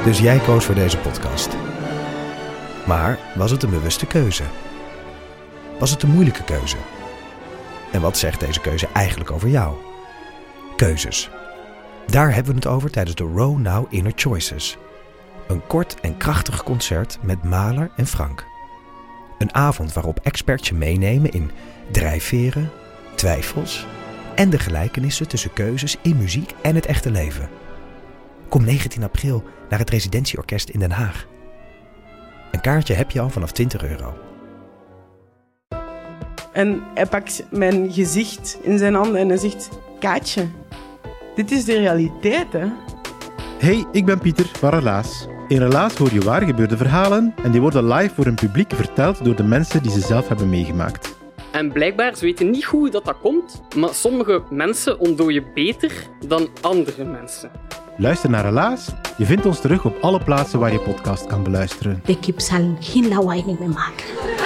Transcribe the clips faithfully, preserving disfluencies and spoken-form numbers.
Dus jij koos voor deze podcast. Maar was het een bewuste keuze? Was het een moeilijke keuze? En wat zegt deze keuze eigenlijk over jou? Keuzes. Daar hebben we het over tijdens de Row Now Inner Choices. Een kort en krachtig concert met Mahler en Frank. Een avond waarop experts je meenemen in drijfveren, twijfels en de gelijkenissen tussen keuzes in muziek en het echte leven. Kom negentien april naar het Residentieorkest in Den Haag. Een kaartje heb je al vanaf twintig euro. En hij pakt mijn gezicht in zijn handen en hij zegt... Kaatje, dit is de realiteit, hè? Hey, ik ben Pieter van Relaas. In Relaas hoor je waar gebeurde verhalen en die worden live voor een publiek verteld door de mensen die ze zelf hebben meegemaakt. En blijkbaar, ze weten niet hoe dat, dat komt, maar sommige mensen ontdooien beter dan andere mensen. Luister naar Relaas. Je vindt ons terug op alle plaatsen waar je podcast kan beluisteren. De kip zal geen lawaai meer maken.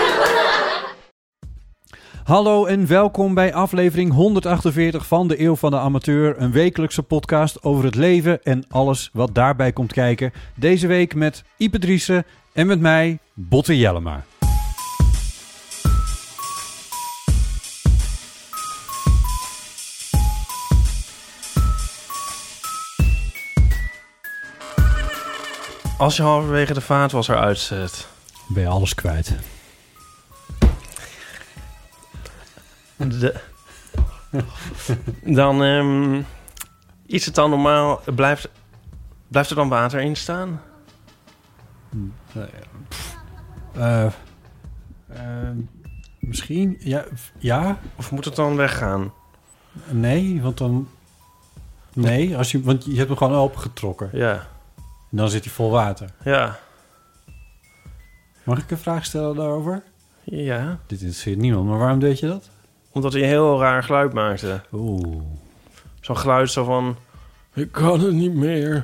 Hallo en welkom bij aflevering honderdachtenveertig van de Eeuw van de Amateur. Een wekelijkse podcast over het leven en alles wat daarbij komt kijken. Deze week met Ipe Driessen en met mij, Botte Jellema. Als je halverwege de vaatwasser uitzet, Ben je alles kwijt. de, dan um, is het dan normaal, blijft, blijft er dan water in staan? Uh, uh, misschien, ja, ja, Of moet het dan weggaan? nee, want dan... Nee, als je, want je hebt hem gewoon opengetrokken. Ja, En dan zit hij vol water. ja, Mag ik een vraag stellen daarover? ja. Dit interesseert niemand, maar waarom deed je dat? Omdat hij een heel raar geluid maakte. Oeh. Zo'n geluid zo van... Ik kan het niet meer.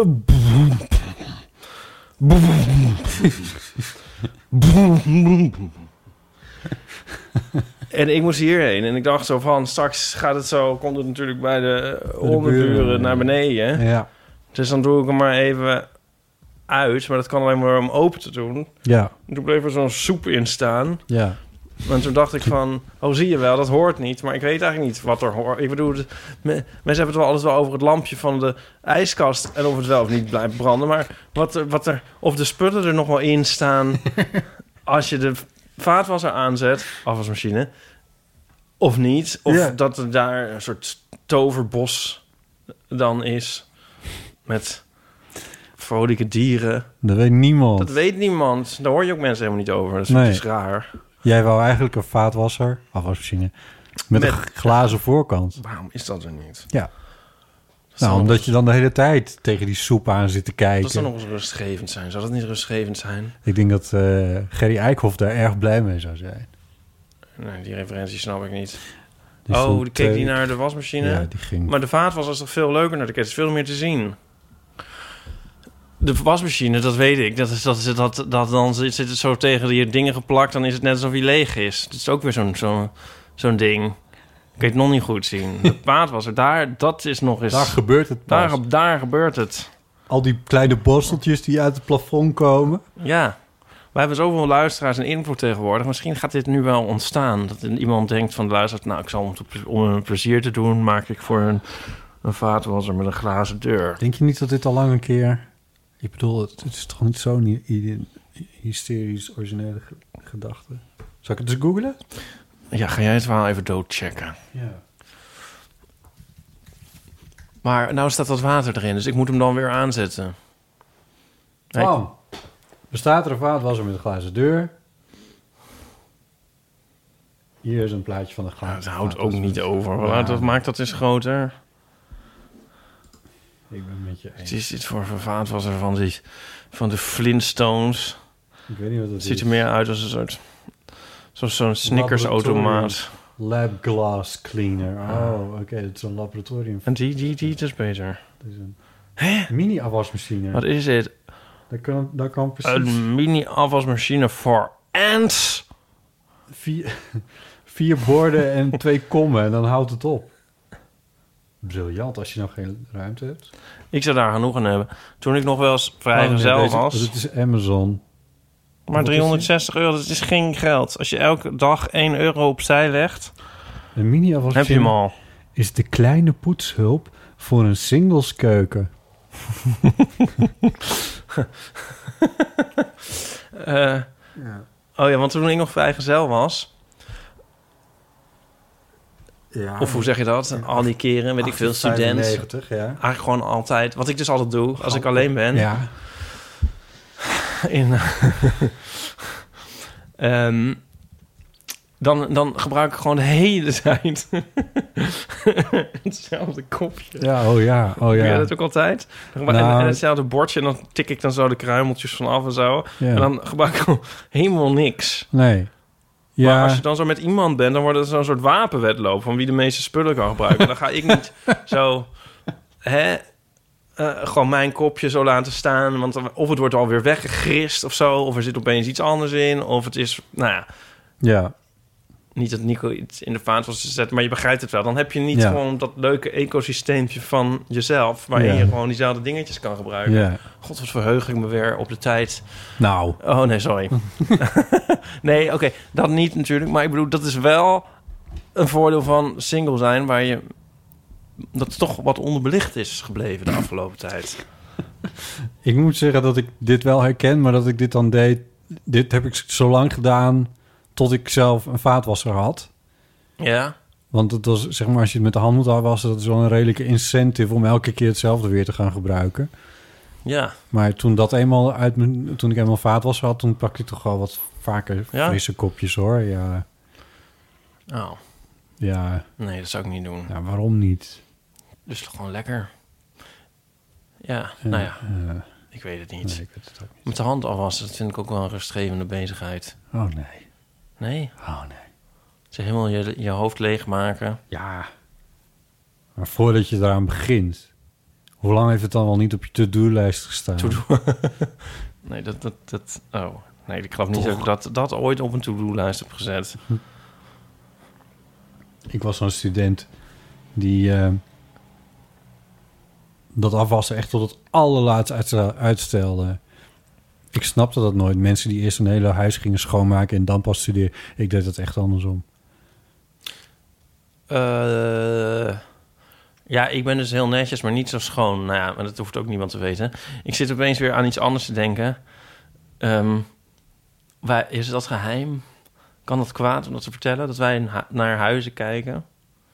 En ik moest hierheen en ik dacht zo van... Straks gaat het zo, komt het natuurlijk bij de onderburen naar beneden. Ja. Dus dan doe ik hem maar even uit. Maar dat kan alleen maar om open te doen. Ja, En toen bleef er zo'n soep in staan. ja. En toen dacht ik van... Oh, zie je wel, dat hoort niet. Maar ik weet eigenlijk niet wat er hoort. Ik bedoel, me, mensen hebben het wel alles wel over het lampje van de ijskast... en of het wel of niet blijft branden. Maar wat er, wat er, of de spullen er nog wel in staan... als je de vaatwasser aanzet, afwasmachine... of niet. Of Ja. dat er daar een soort toverbos dan is... met vrolijke dieren. Dat weet niemand. Dat weet niemand. Daar hoor je ook mensen helemaal niet over. Dat is, Nee. dat is raar. Jij wou eigenlijk een vaatwasser, afwasmachine, met, Met- een glazen voorkant. Waarom is dat er niet? Ja. Dat Nou, zou omdat nog- je dan de hele tijd tegen die soep aan zit te kijken. Dat zou nog eens rustgevend zijn. Zou dat niet rustgevend zijn? Ik denk dat uh, Gerry Eikhoff daar erg blij mee zou zijn. Nee, die referentie snap ik niet. Die oh, stond, die keek uh, die naar de wasmachine? Ja, die ging... Maar de vaatwas was toch veel leuker naar de kist. Veel meer te zien. De wasmachine, dat weet ik. Dat is, dat is, dat, dat, dan zit het zo tegen die dingen geplakt. Dan is het net alsof hij leeg is. Dat is ook weer zo'n zo'n zo'n ding. Ik kan het nog niet goed zien. De vaatwasser, daar, dat is nog eens... Daar gebeurt het pas. Daar, daar gebeurt het. Al die kleine borsteltjes die uit het plafond komen. Ja. We hebben zoveel luisteraars en invloed tegenwoordig. Misschien gaat dit nu wel ontstaan. Dat iemand denkt van de luisteraars... nou, ik zal om, te, om een plezier te doen... maak ik voor een, een vaatwasser met een glazen deur. Denk je niet dat dit al lang een keer... Ik bedoel, het, het is toch niet zo'n hy- hy- hysterisch originele ge- gedachte? Zal ik het eens googlen? Ja, ga jij het wel even doodchecken. Ja. Maar nou staat wat water erin, dus ik moet hem dan weer aanzetten. Nee. Oh. Bestaat er een vaatwasser met een glazen deur? Hier is een plaatje van de glazen. Nou, het houdt ook vaatwasser. niet over. Ja. Laat dat maakt dat eens groter. Ik ben met je Het eens. is dit voor een vaatwasser van, die, van de Flintstones. Ik weet niet wat het Het ziet is. er meer uit als een soort... Zo, zo'n Snickers-automaat. Lab glass cleaner. Oh, oké. Dat is een laboratorium. En die, die, die, dat is beter. Dat is een Hè? mini-afwasmachine. Wat is dit? Dat kan, dat kan precies... Een mini-afwasmachine voor ants. Vier, vier borden en twee kommen en dan houdt het op. Briljant als je nog geen ruimte hebt. Ik zou daar genoeg aan hebben. Toen ik nog wel eens vrijgezel Oh, nee, deze- was... Het is Amazon. Maar Wat is driehonderdzestig euro, dat is geen geld. Als je elke dag één euro opzij legt, Een mini heb je hem al. is de kleine poetshulp voor een singleskeuken. Uh, Ja. Oh ja, want toen ik nog vrijgezel was... Ja. Of hoe zeg je dat? Al die keren, weet ik veel, student. vijfennegentig, ja. Eigenlijk gewoon altijd... Wat ik dus altijd doe, als ik alleen ben... Ja. In, um, dan, dan gebruik ik gewoon de hele tijd hetzelfde kopje. Ja, oh ja, oh Ja, ja. dat ook altijd. Dan gebruik- Nou, en, en hetzelfde bordje en dan tik ik dan zo de kruimeltjes vanaf en zo. Ja. En dan gebruik ik gewoon helemaal niks. Nee. Ja. Maar als je dan zo met iemand bent, dan wordt het zo'n soort wapenwedloop van wie de meeste spullen kan gebruiken. Dan ga ik niet zo, hè, uh, gewoon mijn kopje zo laten staan. Want dan- of het wordt alweer weggegrist of zo, of er zit opeens iets anders in, of het is, nou ja, Ja. niet dat Nico iets in de vaatwas zet, maar je begrijpt het wel. Dan heb je niet Ja. gewoon dat leuke ecosysteempje van jezelf, waarin Ja. je gewoon diezelfde dingetjes kan gebruiken. Ja. God, wat verheug ik me weer op de tijd. Nou. Oh, nee, sorry. nee, oké, dat niet natuurlijk. Maar ik bedoel, dat is wel een voordeel van single zijn, waar je... dat het toch wat onderbelicht is gebleven de afgelopen tijd. Ik moet zeggen dat ik dit wel herken, maar dat ik dit dan deed... Dit heb ik zo lang gedaan tot ik zelf een vaatwasser had. Ja? Want het was, zeg maar, als je het met de hand moet afwassen... dat is wel een redelijke incentive om elke keer hetzelfde weer te gaan gebruiken. Ja. Maar toen dat eenmaal uit mijn, toen ik eenmaal vaatwasser had, toen pakte ik toch wel wat vaker Ja? frisse kopjes, hoor. Ja, Oh, ja, nee, dat zou ik niet doen. ja, waarom niet? Dus toch gewoon lekker. Ja, Ja, nou ja, ja. ik weet het niet. Nee, ik weet het ook niet. Met de hand afwassen, dat vind ik ook wel een rustgevende bezigheid. Oh, nee. Nee? Oh, nee. Ze helemaal je, je hoofd leegmaken. Ja. Maar voordat je eraan begint... Hoe lang heeft het dan wel niet op je to-do-lijst gestaan? To-do. nee, dat, dat, dat... Oh, nee, ik geloof niet dat ik dat, dat ooit op een to-do-lijst heb gezet. Ik was zo'n student die eh, dat afwassen echt tot het allerlaatst uitstel- uitstelde. Ik snapte dat nooit. Mensen die eerst een hele huis gingen schoonmaken en dan pas studeren. Ik deed dat echt andersom. Uh, ja, ik ben dus heel netjes, maar niet zo schoon. Nou ja, maar dat hoeft ook niemand te weten. Ik zit opeens weer aan iets anders te denken. Um, wij, is dat geheim? Kan dat kwaad om dat te vertellen? Dat wij hu- naar huizen kijken?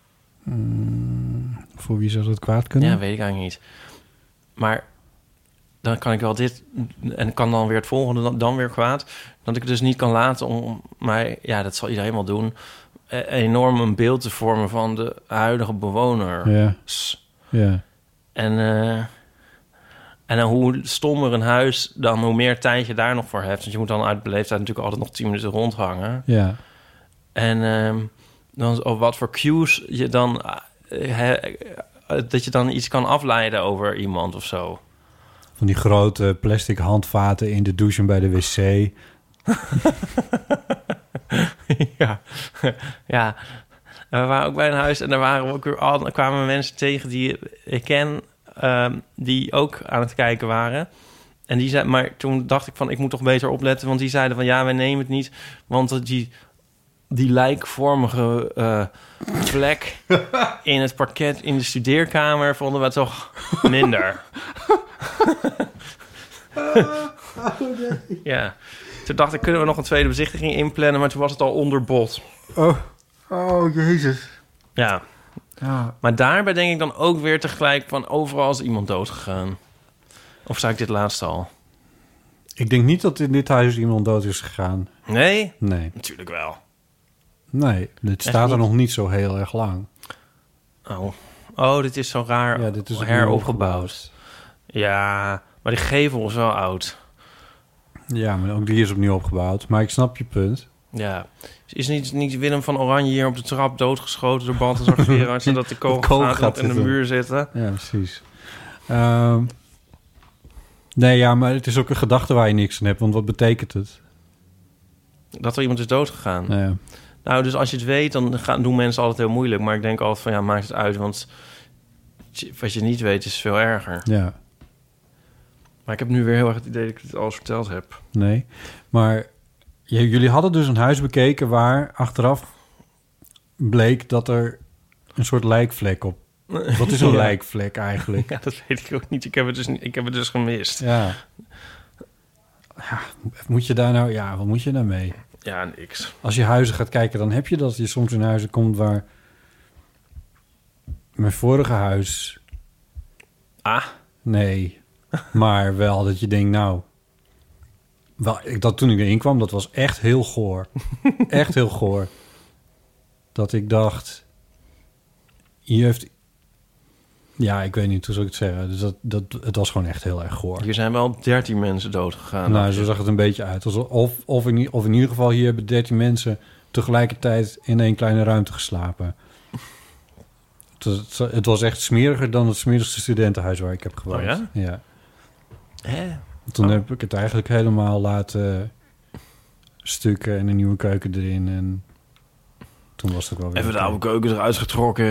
Mm, voor wie zou dat kwaad kunnen? Ja, weet ik eigenlijk niet. Maar dan kan ik wel dit... en kan dan weer het volgende dan, dan weer kwaad. Dat ik het dus niet kan laten om... maar ja, dat zal iedereen wel doen... e- enorm een beeld te vormen van de huidige bewoner. Ja. Ja. En, uh, en dan hoe stommer een huis... dan hoe meer tijd je daar nog voor hebt. Want je moet dan uit beleefdheid natuurlijk altijd nog tien minuten rondhangen. Ja. En uh, dan, of wat voor cues je dan... Uh, he, dat je dan iets kan afleiden over iemand of zo. Van die grote plastic handvaten in de douche en bij de wc. ja. ja. En we waren ook bij een huis en daar waren we ook weer al, er kwamen mensen tegen die ik ken, um, die ook aan het kijken waren. En die zei, maar toen dacht ik van, ik moet toch beter opletten, want die zeiden van, ja, wij nemen het niet, want die, die lijkvormige uh, vlek in het parket in de studeerkamer vonden we toch minder. ja. Toen dacht ik, kunnen we nog een tweede bezichtiging inplannen, maar toen was het al onder bod. Oh, oh jezus. Ja. Ja. Maar daarbij denk ik dan ook weer tegelijk van, overal is iemand dood gegaan. Of zei ik dit laatst al? Ik denk niet dat in dit huis iemand dood is gegaan. Nee? Nee. Natuurlijk wel. Nee, dit staat er nog niet zo heel erg lang. Oh, oh dit is zo raar ja, dit is heropgebouwd. Ja, maar die gevel is wel oud. Ja, maar ook die is opnieuw opgebouwd. Maar ik snap je punt. Ja. Is niet, niet Willem van Oranje hier op de trap doodgeschoten door Balthazar Gerards... zodat de kogelgaten in de muur zitten? Ja, precies. Um, nee, ja, maar het is ook een gedachte waar je niks aan hebt. Want wat betekent het? Dat er iemand is doodgegaan. Ja. Nou, dus als je het weet, dan gaan, doen mensen altijd heel moeilijk. Maar ik denk altijd van, ja, maakt het uit. Want je, wat je niet weet is veel erger. Ja, Maar ik heb nu weer heel erg het idee dat ik het alles verteld heb. nee. Maar j- jullie hadden dus een huis bekeken waar achteraf bleek dat er een soort lijkvlek op... Wat is een Ja. lijkvlek eigenlijk? Ja, dat weet ik ook niet. Ik heb het dus, niet, ik heb het dus gemist. Ja. Ja, moet je daar nou... Ja, wat moet je daarmee? Ja, niks. Als je huizen gaat kijken, dan heb je dat je soms in huizen komt waar... Mijn vorige huis... Ah, Nee. Maar wel dat je denkt, nou... Wel, ik, dat toen ik erin kwam, dat was echt heel goor. Echt heel goor. Dat ik dacht... Hier heeft... Ja, ik weet niet hoe zou ik het zeggen. Dus dat, dat, het was gewoon echt heel erg goor. hier zijn wel dertien mensen dood gegaan. Nou, zo zag het een beetje uit. Alsof, of, of, in, of in ieder geval hier hebben dertien mensen tegelijkertijd in één kleine ruimte geslapen. Het was, het was echt smeriger dan het smerigste studentenhuis waar ik heb gewoond. Oh ja? Ja. Hè? Toen Oh. heb ik het eigenlijk helemaal laten stukken en een nieuwe keuken erin. En toen was het ook wel weer... Even de oké. oude keuken eruit getrokken.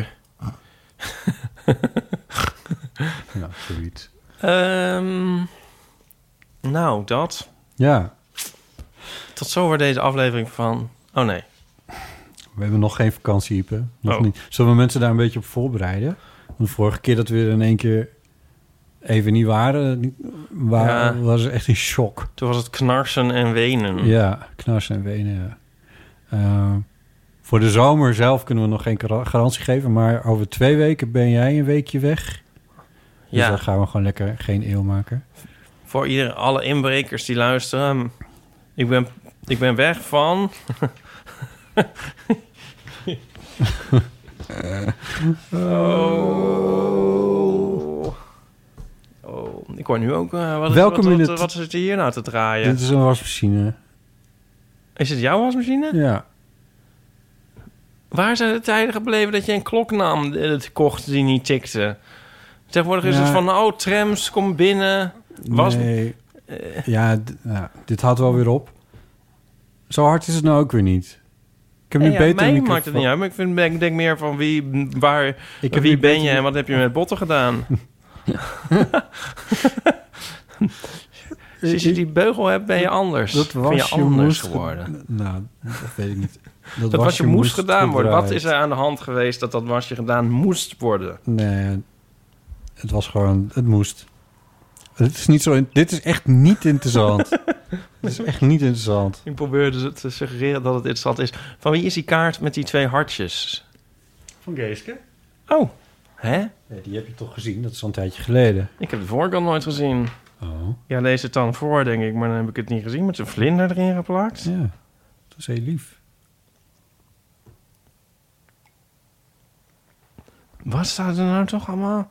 Ja, zoiets. Ehm, nou, dat. Ja, Tot zover deze aflevering van... Oh nee. we hebben nog geen vakantie, Ipe. Nog Oh. niet. Zullen we mensen daar een beetje op voorbereiden? Want de vorige keer dat we er in één keer even niet waren, niet- wa- Ja. was het echt een shock. Toen was het knarsen en wenen. Ja, knarsen en wenen, ja. Eh, voor de zomer zelf kunnen we nog geen gar- garantie geven, maar over twee weken ben jij een weekje weg. Dus Ja. dan gaan we gewoon lekker geen eeuw maken. Voor ieder, alle inbrekers die luisteren. Ik ben, ik ben weg van... oh. Oh. Ik hoor nu ook... eh, wat, is, Welke wat, wat, minuut- wat zit er hier nou te draaien? Dit is een wasmachine. Is het jouw wasmachine? Ja. Waar zijn de tijden gebleven dat je een klok nam eh, kocht die niet tikte? Tegenwoordig is Ja. het van, oh, trams, kom binnen. Was, Nee. Ja, d- ja, dit houdt wel weer op. Zo hard is het nou ook weer niet. Ik heb nu Ja, ja, beter mij microfoon- maakt het niet uit, maar ik vind, ik denk meer van wie, waar, Ik heb wie nu ben beter je en mi- wat heb je met botten gedaan? Sinds je die beugel hebt, ben je anders. Dat ben was je je anders moest ge- geworden. Nou, dat weet ik niet. Dat wasje moest gedaan worden. Wat gedraaid. is er aan de hand geweest dat dat wasje gedaan moest worden? Nee, het was gewoon... Het moest. Het is niet zo... in- Dit is echt niet interessant. Dit is echt niet interessant. Ik probeerde te suggereren dat het interessant is. Van wie is die kaart met die twee hartjes? Van Geeske? Oh, hè? Nee, die heb je toch gezien? Dat is al een tijdje geleden. Ik heb de voorkant nooit gezien. Oh, Ja, lees het dan voor, denk ik. Maar dan heb ik het niet gezien met een vlinder erin geplakt. ja. Dat is heel lief. Wat staat er nou toch allemaal?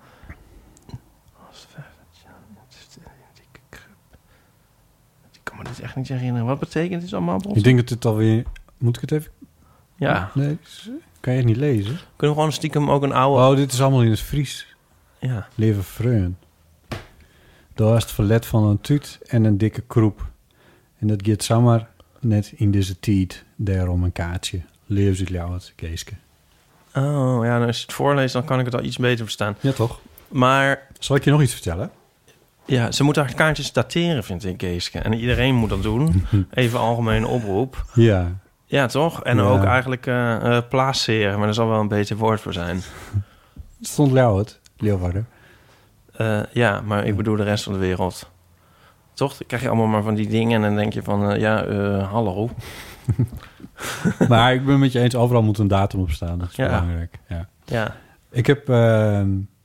Ik kan me dit echt niet herinneren. Wat betekent dit allemaal, Bos? Ik denk dat het alweer... Moet ik het even... Ja, Nee, kan je het niet lezen? kunnen we gewoon stiekem ook een oude... Oh, dit is allemaal in het Fries. Ja. Leven vreun. Daar is het verlet van een tuut en een dikke kroep. En dat gaat zomaar net in deze tijd. Daarom een kaartje. Leef het jou het, Geeske. Oh, ja, nou, als je het voorleest, dan kan ik het al iets beter verstaan. Ja, toch? Maar Zal ik je nog iets vertellen? ja, ze moeten haar kaartjes dateren, vind ik, Geeske. En iedereen moet dat doen. Even algemene oproep. Ja. Ja, toch? En Ja. ook eigenlijk eh eh, placeren, maar er zal wel een beter woord voor zijn. Het stond jou het, Leeuwarden. Eh, ja, maar ik bedoel de rest van de wereld. Toch? Dan krijg je allemaal maar van die dingen en dan denk je van, eh, ja, eh, hallo. Maar ik ben met je eens, overal moet een datum op staan. Dat is Ja. belangrijk. Ja. Ja. Ik heb uh, uh,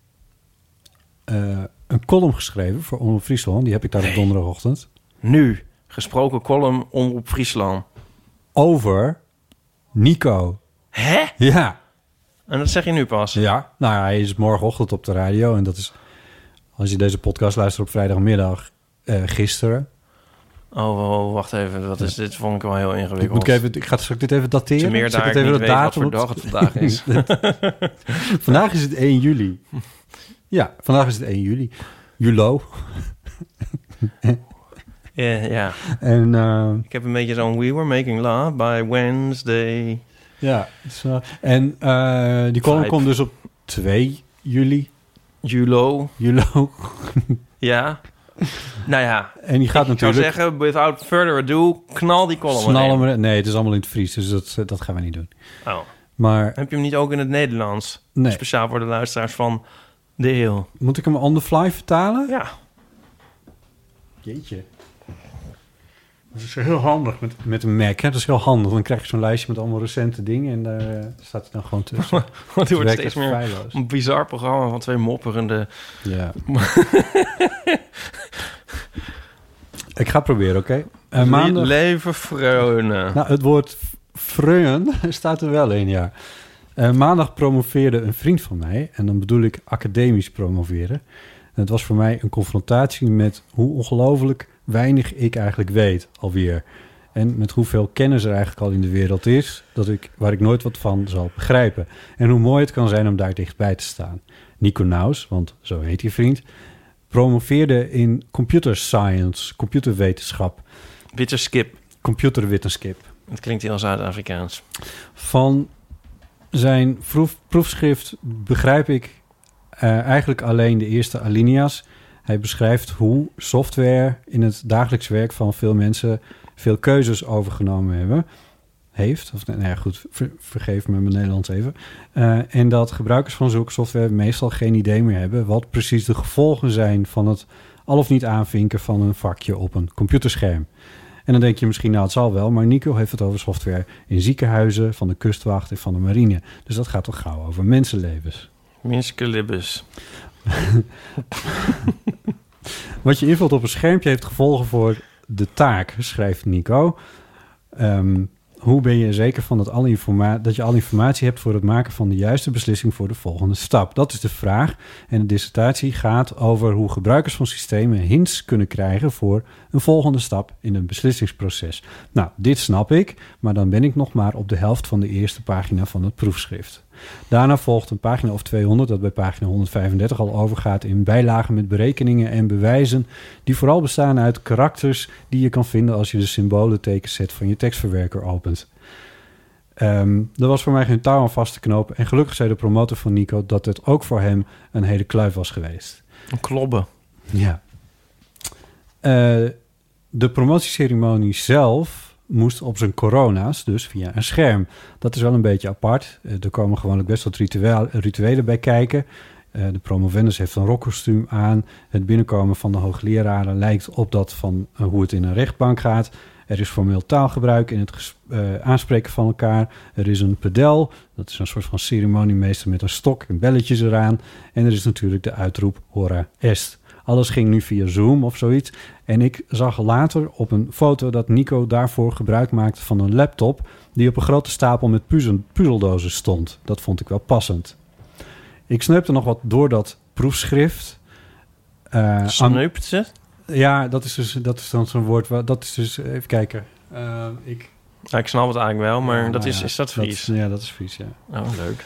een column geschreven voor Omroep Friesland. Die heb ik daar op donderdagochtend. Nu, gesproken column Omroep Friesland. Over Nico. Hè? Ja. En dat zeg je nu pas? Ja. Nou ja, hij is morgenochtend op de radio. En dat is, als je deze podcast luistert op vrijdagmiddag, uh, gisteren. Oh, oh, wacht even. Wat is dit? Vond ik wel heel ingewikkeld. Ik, moet ik, even, ik ga straks dit even dateren. Te meer Zal ik daar het ik even niet de weet wat voor op- dag het vandaag is. Vandaag is het één juli. Ja, vandaag is het één juli. Julo. Ja, ja. En uh, Ik heb een beetje zo'n We Were Making Love by Wednesday. ja, dus, uh, en uh, die column Vibe. komt dus op twee juli Julo. Julo. Ja. Nou ja. En die gaat ik natuurlijk... zou zeggen, without further ado, knal die column Snal erin. hem er- Nee, het is allemaal in het Fries, dus dat, dat gaan we niet doen. Oh. Maar Heb je hem niet ook in het Nederlands? Nee. Speciaal voor de luisteraars van De Eeuw. moet ik hem on the fly vertalen? Ja. Jeetje. Dat is heel handig met, met een Mac. Hè? Dat is heel handig. Dan krijg je zo'n lijstje met allemaal recente dingen en daar uh, staat het dan gewoon tussen. Want die wordt werkt steeds echt meer feilloos. een bizar programma van twee mopperende... Ja. Ik ga proberen, oké? Okay? Uh, maandag... Leven vreugde. Nou, het woord vreun staat er wel in, ja. Uh, maandag promoveerde een vriend van mij, en dan bedoel ik academisch promoveren. En het was voor mij een confrontatie met hoe ongelooflijk weinig ik eigenlijk weet alweer. En met hoeveel kennis er eigenlijk al in de wereld is, dat ik, waar ik nooit wat van zal begrijpen. En hoe mooi het kan zijn om daar dichtbij te staan. Nico Naus, want zo heet je vriend, promoveerde in computer science, computerwetenschap. Wetenschap. Computerwetenschap. Het klinkt heel Zuid-Afrikaans. Van zijn proef, proefschrift begrijp ik uh, eigenlijk alleen de eerste alinea's. Hij beschrijft hoe software in het dagelijks werk van veel mensen veel keuzes overgenomen hebben. Heeft, of nou ja, goed, ver, vergeef me mijn Nederlands even. Uh, en dat gebruikers van zulke software meestal geen idee meer hebben wat precies de gevolgen zijn van het al of niet aanvinken van een vakje op een computerscherm. En dan denk je misschien, nou het zal wel, maar Nico heeft het over software in ziekenhuizen, van de kustwacht en van de marine. Dus dat gaat toch gauw over mensenlevens. Mensenlevens. Wat je invult op een schermpje heeft gevolgen voor de taak, schrijft Nico. Um, hoe ben je zeker van dat, alle informa- dat je alle informatie hebt voor het maken van de juiste beslissing voor de volgende stap? Dat is de vraag. En de dissertatie gaat over hoe gebruikers van systemen hints kunnen krijgen voor een volgende stap in een beslissingsproces. Nou, dit snap ik, maar dan ben ik nog maar op de helft van de eerste pagina van het proefschrift. Daarna volgt een pagina of tweehonderd, dat bij pagina honderdvijfendertig al overgaat in bijlagen met berekeningen en bewijzen, die vooral bestaan uit karakters die je kan vinden als je de symbolentekenset van je tekstverwerker opent. Um, er was voor mij geen touw aan vast te knopen en gelukkig zei de promotor van Nico dat het ook voor hem een hele kluif was geweest. Een klobben. Ja. Uh, de promotieceremonie zelf moest op zijn corona's, dus via een scherm. Dat is wel een beetje apart. Uh, er komen gewoonlijk best wat ritueel, rituelen bij kijken. Uh, de promovendus heeft een rokkostuum aan. Het binnenkomen van de hoogleraren lijkt op dat van uh, hoe het in een rechtbank gaat. Er is formeel taalgebruik in het ges- uh, aanspreken van elkaar. Er is een pedel, dat is een soort van ceremoniemeester met een stok en belletjes eraan. En er is natuurlijk de uitroep hora est. Alles ging nu via Zoom of zoiets. En ik zag later op een foto dat Nico daarvoor gebruik maakte van een laptop die op een grote stapel met puzzel- puzzeldozen stond. Dat vond ik wel passend. Ik sneupte nog wat door dat proefschrift. Uh, Sneupt ze? Ja, dat is, dus, dat is dan zo'n woord. Waar, dat is dus, even kijken. Uh, ik, ja, ik snap het eigenlijk wel, maar ja, dat nou is, ja, is dat Fries? Dat, ja, dat is Fries, ja. Oh, leuk.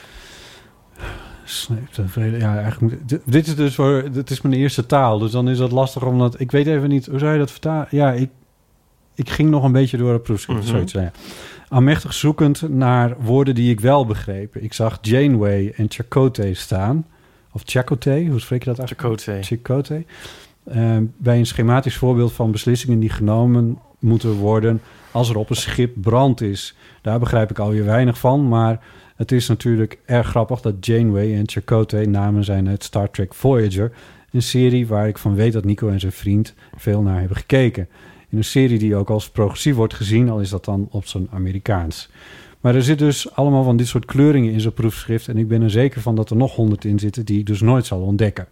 Sneeuwt, ja, eigenlijk moet, dit is dus voor, dit is mijn eerste taal, dus dan is dat lastig omdat ik weet even niet hoe zou je dat vertalen. Ja, ik, ik ging nog een beetje door het proefschrift, mm-hmm. zoiets. Ja. Aanmächtig zoekend naar woorden die ik wel begreep. Ik zag Janeway en Chakotay staan, of Chakotay, hoe spreek je dat eigenlijk? Chakotay. Chakotay. Uh, bij een schematisch voorbeeld van beslissingen die genomen moeten worden als er op een schip brand is. Daar begrijp ik alweer weinig van, maar het is natuurlijk erg grappig dat Janeway en Chakotay namen zijn uit Star Trek Voyager. Een serie waar ik van weet dat Nico en zijn vriend veel naar hebben gekeken. In een serie die ook als progressief wordt gezien, al is dat dan op zijn Amerikaans. Maar er zit dus allemaal van dit soort kleuringen in zijn proefschrift. En ik ben er zeker van dat er nog honderd in zitten die ik dus nooit zal ontdekken.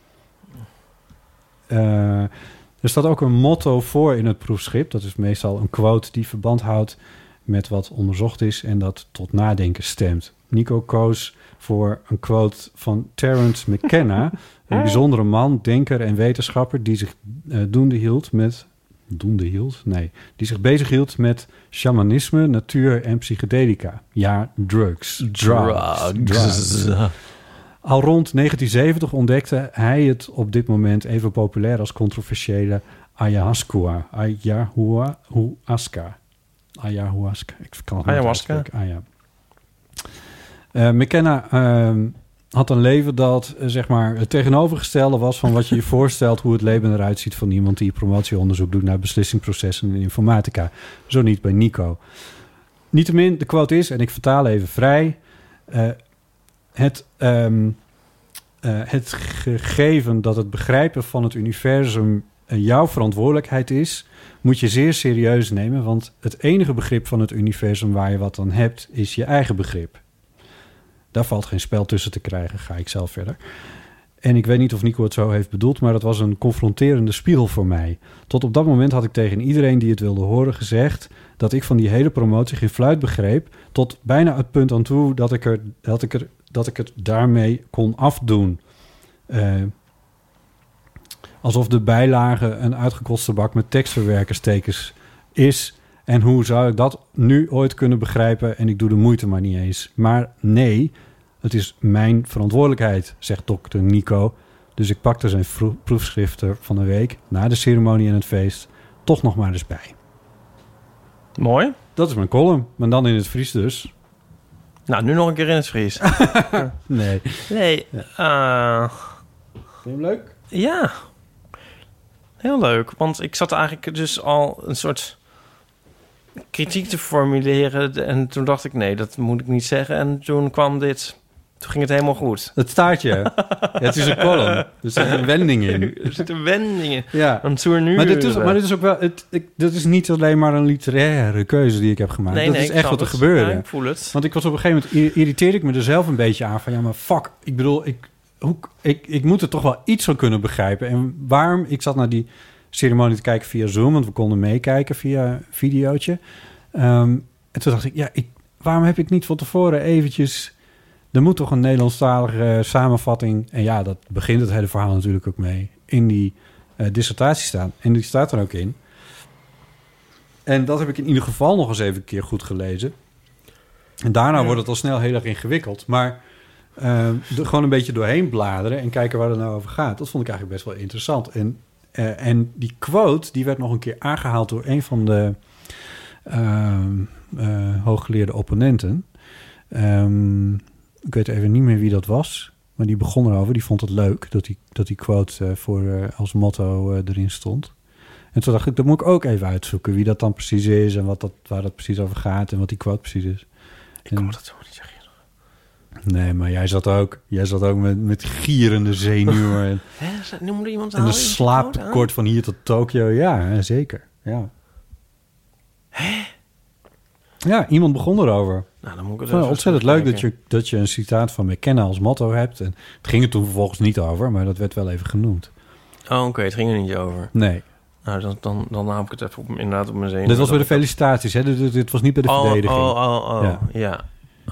Uh, er staat ook een motto voor in het proefschrift. Dat is meestal een quote die verband houdt met wat onderzocht is en dat tot nadenken stemt. Nico koos voor een quote van Terence McKenna, een bijzondere man, denker en wetenschapper die zich uh, doende hield met... Doende hield? Nee. Die zich bezighield met shamanisme, natuur en psychedelica. Ja, drugs. Drugs. drugs. drugs. Al rond negentien zeventig ontdekte hij het op dit moment even populair als controversiële ayahuasca. Ayahuasca. Ayahuasca. Ik kan het Ayahuasca. Ah, ja. uh, McKenna uh, had een leven dat uh, zeg maar het tegenovergestelde was van wat je je voorstelt hoe het leven eruit ziet van iemand die promotieonderzoek doet naar beslissingsprocessen in informatica. Zo niet bij Nico. Niettemin, de quote is, en ik vertaal even vrij, uh, het, um, uh, het gegeven dat het begrijpen van het universum uh, jouw verantwoordelijkheid is, moet je zeer serieus nemen, want het enige begrip van het universum waar je wat aan hebt, is je eigen begrip. Daar valt geen spel tussen te krijgen, ga ik zelf verder. En ik weet niet of Nico het zo heeft bedoeld, maar dat was een confronterende spiegel voor mij. Tot op dat moment had ik tegen iedereen die het wilde horen gezegd dat ik van die hele promotie geen fluit begreep, tot bijna het punt aan toe dat ik, er, dat ik, er, dat ik het daarmee kon afdoen. Uh, alsof de bijlage een uitgekotste bak met tekstverwerkerstekens is. En hoe zou ik dat nu ooit kunnen begrijpen? En ik doe de moeite maar niet eens. Maar nee, het is mijn verantwoordelijkheid, zegt dokter Nico. Dus ik pakte zijn vro- proefschriften van de week, na de ceremonie en het feest, toch nog maar eens bij. Mooi. Dat is mijn column, maar dan in het Fries dus. Nou, nu nog een keer in het Fries. Nee. Nee. Uh, Vind je hem leuk? Ja. Heel leuk. Want ik zat eigenlijk dus al een soort kritiek te formuleren. En toen dacht ik, nee, dat moet ik niet zeggen. En toen kwam dit. Toen ging het helemaal goed. Het staartje. Ja, het is een column. Er zit een wending in. Er zit een wending in. Ja. Een tournure. Maar dit is, maar dit is ook wel... Het, ik, dit is niet alleen maar een literaire keuze die ik heb gemaakt. Nee, dat nee, is echt wat er het. gebeurde. Ja, ik voel het. Want ik was op een gegeven moment... irriteerde ik me er zelf een beetje aan. Van ja, maar fuck. Ik bedoel, ik, hoe, ik, ik moet er toch wel iets van kunnen begrijpen. En waarom... Ik zat naar die ceremonie te kijken via Zoom. Want we konden meekijken via een videootje. Um, en toen dacht ik... Ja, ik, waarom heb ik niet van tevoren eventjes... Er moet toch een Nederlandstalige uh, samenvatting... En ja, dat begint het hele verhaal natuurlijk ook mee... in die uh, dissertatie staan. En die staat er ook in. En dat heb ik in ieder geval nog eens even een keer goed gelezen. En daarna ja. wordt het al snel heel erg ingewikkeld. Maar uh, er gewoon een beetje doorheen bladeren... en kijken waar het nou over gaat. Dat vond ik eigenlijk best wel interessant. En, uh, en die quote, die werd nog een keer aangehaald... door een van de uh, uh, hooggeleerde opponenten... Um, ik weet even niet meer wie dat was, maar die begon erover. Die vond het leuk dat die, dat die quote uh, voor, uh, als motto uh, erin stond. En toen dacht ik, dat moet ik ook even uitzoeken wie dat dan precies is... en wat dat, waar dat precies over gaat en wat die quote precies is. Ik kan dat zo niet zeggen. Nee, maar jij zat ook, jij zat ook met, met gierende zenuwen. En, Hè, noemde iemand en een slaaptekort van hier tot Tokio. Ja, zeker. Ja. Hè? Ja, iemand begon erover. Nou, dan moet ik het het ontzettend leuk dat je, dat je een citaat van McKenna als motto hebt. En het ging er toen vervolgens niet over, maar dat werd wel even genoemd. Oh, oké, okay, het ging er niet over. Nee. Nou, dan, dan, dan nam ik het even op, inderdaad op mijn zenuwen. Dit was bij de felicitaties, hè? Dit, dit, dit was niet bij de oh, verdediging. Oh, oh, oh, ja. ja.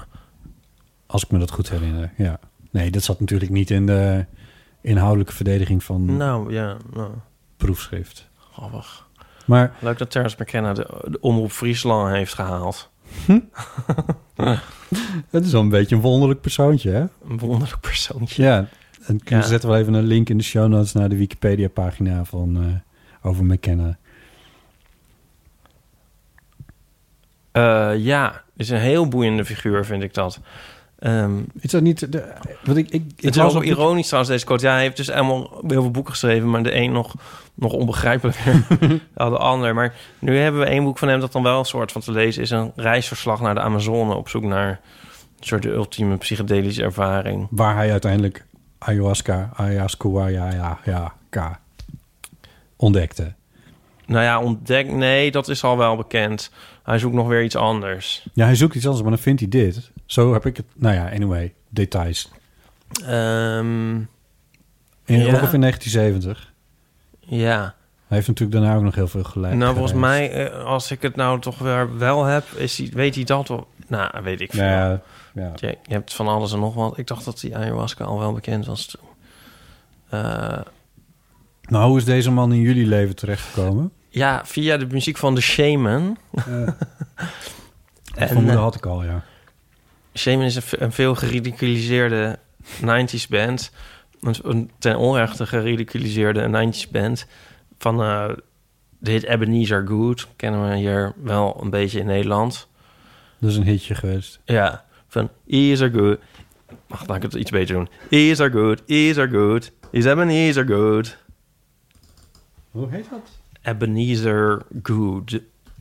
Als ik me dat goed herinner, ja. Nee, dat zat natuurlijk niet in de inhoudelijke verdediging van nou, ja, nou. proefschrift. Grappig. Maar leuk dat Terence McKenna de, de Omroep Friesland heeft gehaald. Hm? Het is wel een beetje een wonderlijk persoontje, hè? Een wonderlijk persoontje. Ja, en ja. we zetten wel even een link in de show notes naar de Wikipedia-pagina van uh, over McKenna. Uh, ja, is een heel boeiende figuur, vind ik dat. Um, is dat niet... De, wat ik, ik, ik het is ook ironisch trouwens, deze quote. Ja, hij heeft dus helemaal heel veel boeken geschreven... maar de een nog, nog onbegrijpelijker dan de ander. Maar nu hebben we één boek van hem... dat dan wel een soort van te lezen is... een reisverslag naar de Amazone... op zoek naar een soort de ultieme psychedelische ervaring. Waar hij uiteindelijk ayahuasca, ayahuasca, ja, ja, ja, K, ontdekte. Nou ja, ontdekt... Nee, dat is al wel bekend. Hij zoekt nog weer iets anders. Ja, hij zoekt iets anders, maar dan vindt hij dit. Zo heb ik het... Nou ja, anyway, details. Um, in, ja. Ongeveer negentien zeventig. Ja. Hij heeft natuurlijk daarna ook nog heel veel geleid. Nou, volgens mij, als ik het nou toch weer wel heb... Is hij, weet hij dat wel? Nou, weet ik veel. Ja, ja. Je, je hebt van alles en nog wat. Ik dacht dat die ayahuasca al wel bekend was toen. Uh, nou, hoe is deze man in jullie leven terechtgekomen? Ja, via de muziek van The Shaman. Uh, en vermoeden had ik al, ja. Shaman is een, een veel geridiculiseerde nineties band. Een, een ten onrechte geridiculiseerde nineties band. Van uh, de hit Ebenezer Good. Kennen we hier wel een beetje in Nederland. Dat is een hitje geweest. Ja, van Ebenezer Good. Wacht, laat ik het iets beter doen. Is are good, is are good. Is Ebenezer good. Hoe heet dat? Ebenezer good.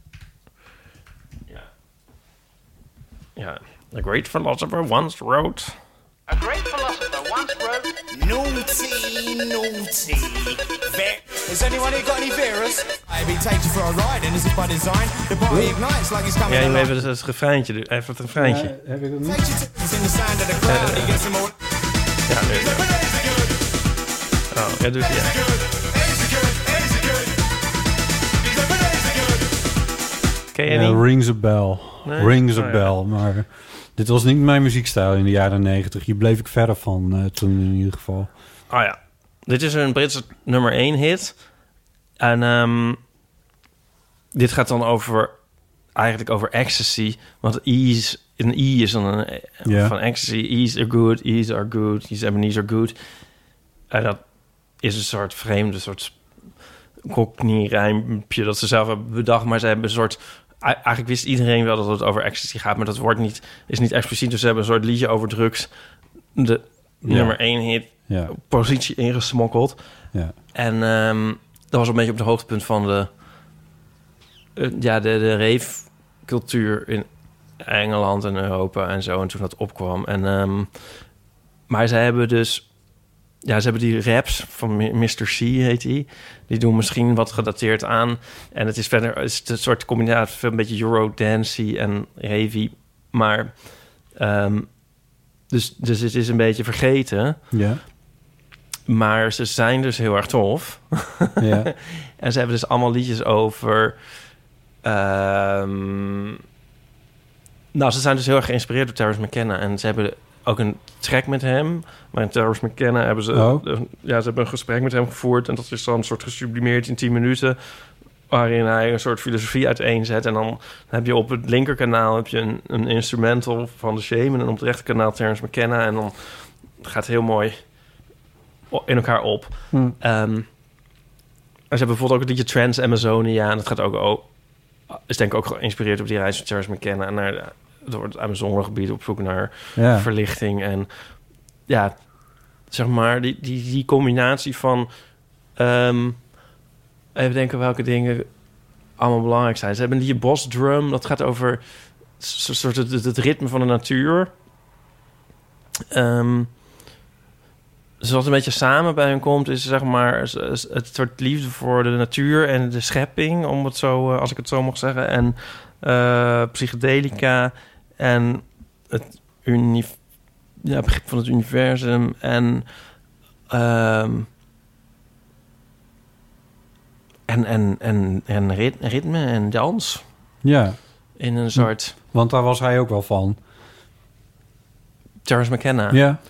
Ja. Ja. A great philosopher once wrote... A great philosopher once wrote... Naughty, naughty. Ver- Has anyone here got any Veras? Maybe takes you for a ride and this is by design. The party ignites like it's coming Ja, je alive. moet even het refreintje doen. Even het refreintje. Ja, heb ik dat niet? Takes you to it's in the sound of the crowd. He gets some more... Ja, nu. Oh, ja, dus ja. Ken je Ja, niet? rings a bell. Nee? Rings a Oh, ja. bell. Maar dit was niet mijn muziekstijl in de jaren negentig. Hier bleef ik verder van uh, toen in ieder geval. Oh ja. Dit is een Britse nummer één hit. En um, dit gaat dan over... Eigenlijk over ecstasy. Want ease... Een E is dan een... Ja. Van ecstasy. E's are good. E's are good. E's Ebenezer good. En dat is een soort vreemde... soort cockney-rijmpje dat ze zelf hebben bedacht. Maar ze hebben een soort... Eigenlijk wist iedereen wel dat het over ecstasy gaat. Maar dat wordt niet, is niet expliciet. Dus ze hebben een soort liedje over drugs. De Ja. nummer één hit... Ja. positie ingesmokkeld. Ja. En um, dat was een beetje op het hoogtepunt van de... Uh, ja, de, de rave-cultuur in Engeland en Europa en zo. En toen dat opkwam. En, um, maar ze hebben dus... Ja, ze hebben die raps van mister C, heet die. Die doen misschien wat gedateerd aan. En het is verder het is een soort combinatie... een beetje Eurodance en ravey. Maar... Um, dus, dus het is een beetje vergeten. Ja. Maar ze zijn dus heel erg tof. Ja. En ze hebben dus allemaal liedjes over... Um, nou, ze zijn dus heel erg geïnspireerd door Terence McKenna. En ze hebben ook een track met hem. Maar in Terence McKenna hebben ze... Oh. Ja, ze hebben een gesprek met hem gevoerd. En dat is dan een soort gesublimeerd in tien minuten... waarin hij een soort filosofie uiteenzet. En dan heb je op het linkerkanaal heb je een, een instrumental van The Shaman... en op het rechterkanaal Terence McKenna. En dan gaat het heel mooi in elkaar op. Hm. Um, en ze hebben bijvoorbeeld ook het liedje Trans Amazonia... en dat gaat ook, ook is denk ik ook geïnspireerd op die reis van Terence McKenna... en naar de, door het Amazonegebied op zoek naar Ja. verlichting. En ja, zeg maar, die, die, die combinatie van... Um, even denken welke dingen allemaal belangrijk zijn. Ze hebben die Boss Drum, dat gaat over s- soort het, het, het ritme van de natuur. Um, dus wat een beetje samen bij hen komt, is zeg maar het soort liefde voor de natuur en de schepping, om het zo, als ik het zo mag zeggen, en uh, psychedelica en het uni- ja, begrip van het universum en um, En, en, en, en rit, ritme en dans. Ja. In een soort... Want daar was hij ook wel van. Terence McKenna. Ja.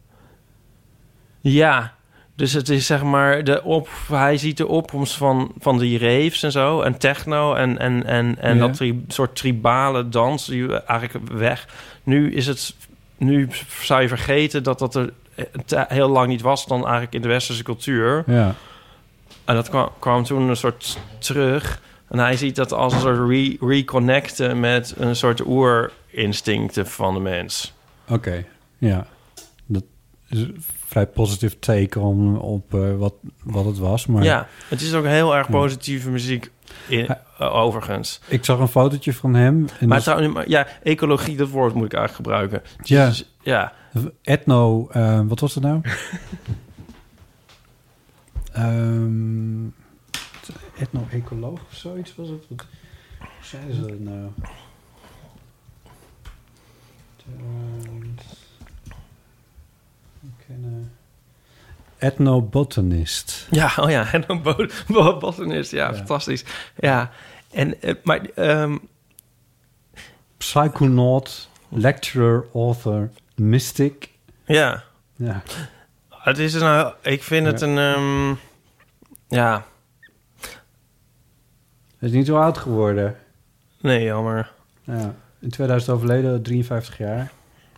Ja. Dus het is zeg maar... De op, hij ziet de opkomst van, van die raves en zo. En techno. En, en, en, en Ja. dat tri, soort tribale dans. Die eigenlijk weg. Nu is het... Nu zou je vergeten dat dat er te, heel lang niet was... dan eigenlijk in de westerse cultuur. Ja. En dat kwam, kwam toen een soort terug. En hij ziet dat als een soort re- reconnecten... met een soort oerinstincten van de mens. Oké, okay. Ja. Dat is een vrij positief take om, op uh, wat, wat het was. Maar ja, het is ook heel erg positieve muziek, in, uh, overigens. Ik zag een fotootje van hem. En maar dat... trouwens, ja, ecologie, dat woord moet ik eigenlijk gebruiken. Ja. Dus, ja. Etno, uh, wat was het nou? um, etno-ecoloog of zoiets was het? Wat zeiden ze dat nou? Ethnobotanist. Ja, oh ja, ethnobotanist. Ja, ja, fantastisch. Ja, en, maar... Um... Psychonaut, lecturer, author, mystic. Ja. Ja. Het is een... Ik vind ja. het een... Um, ja... Hij is niet zo oud geworden. Nee, jammer. Ja. In tweeduizend overleden, drieënvijftig jaar.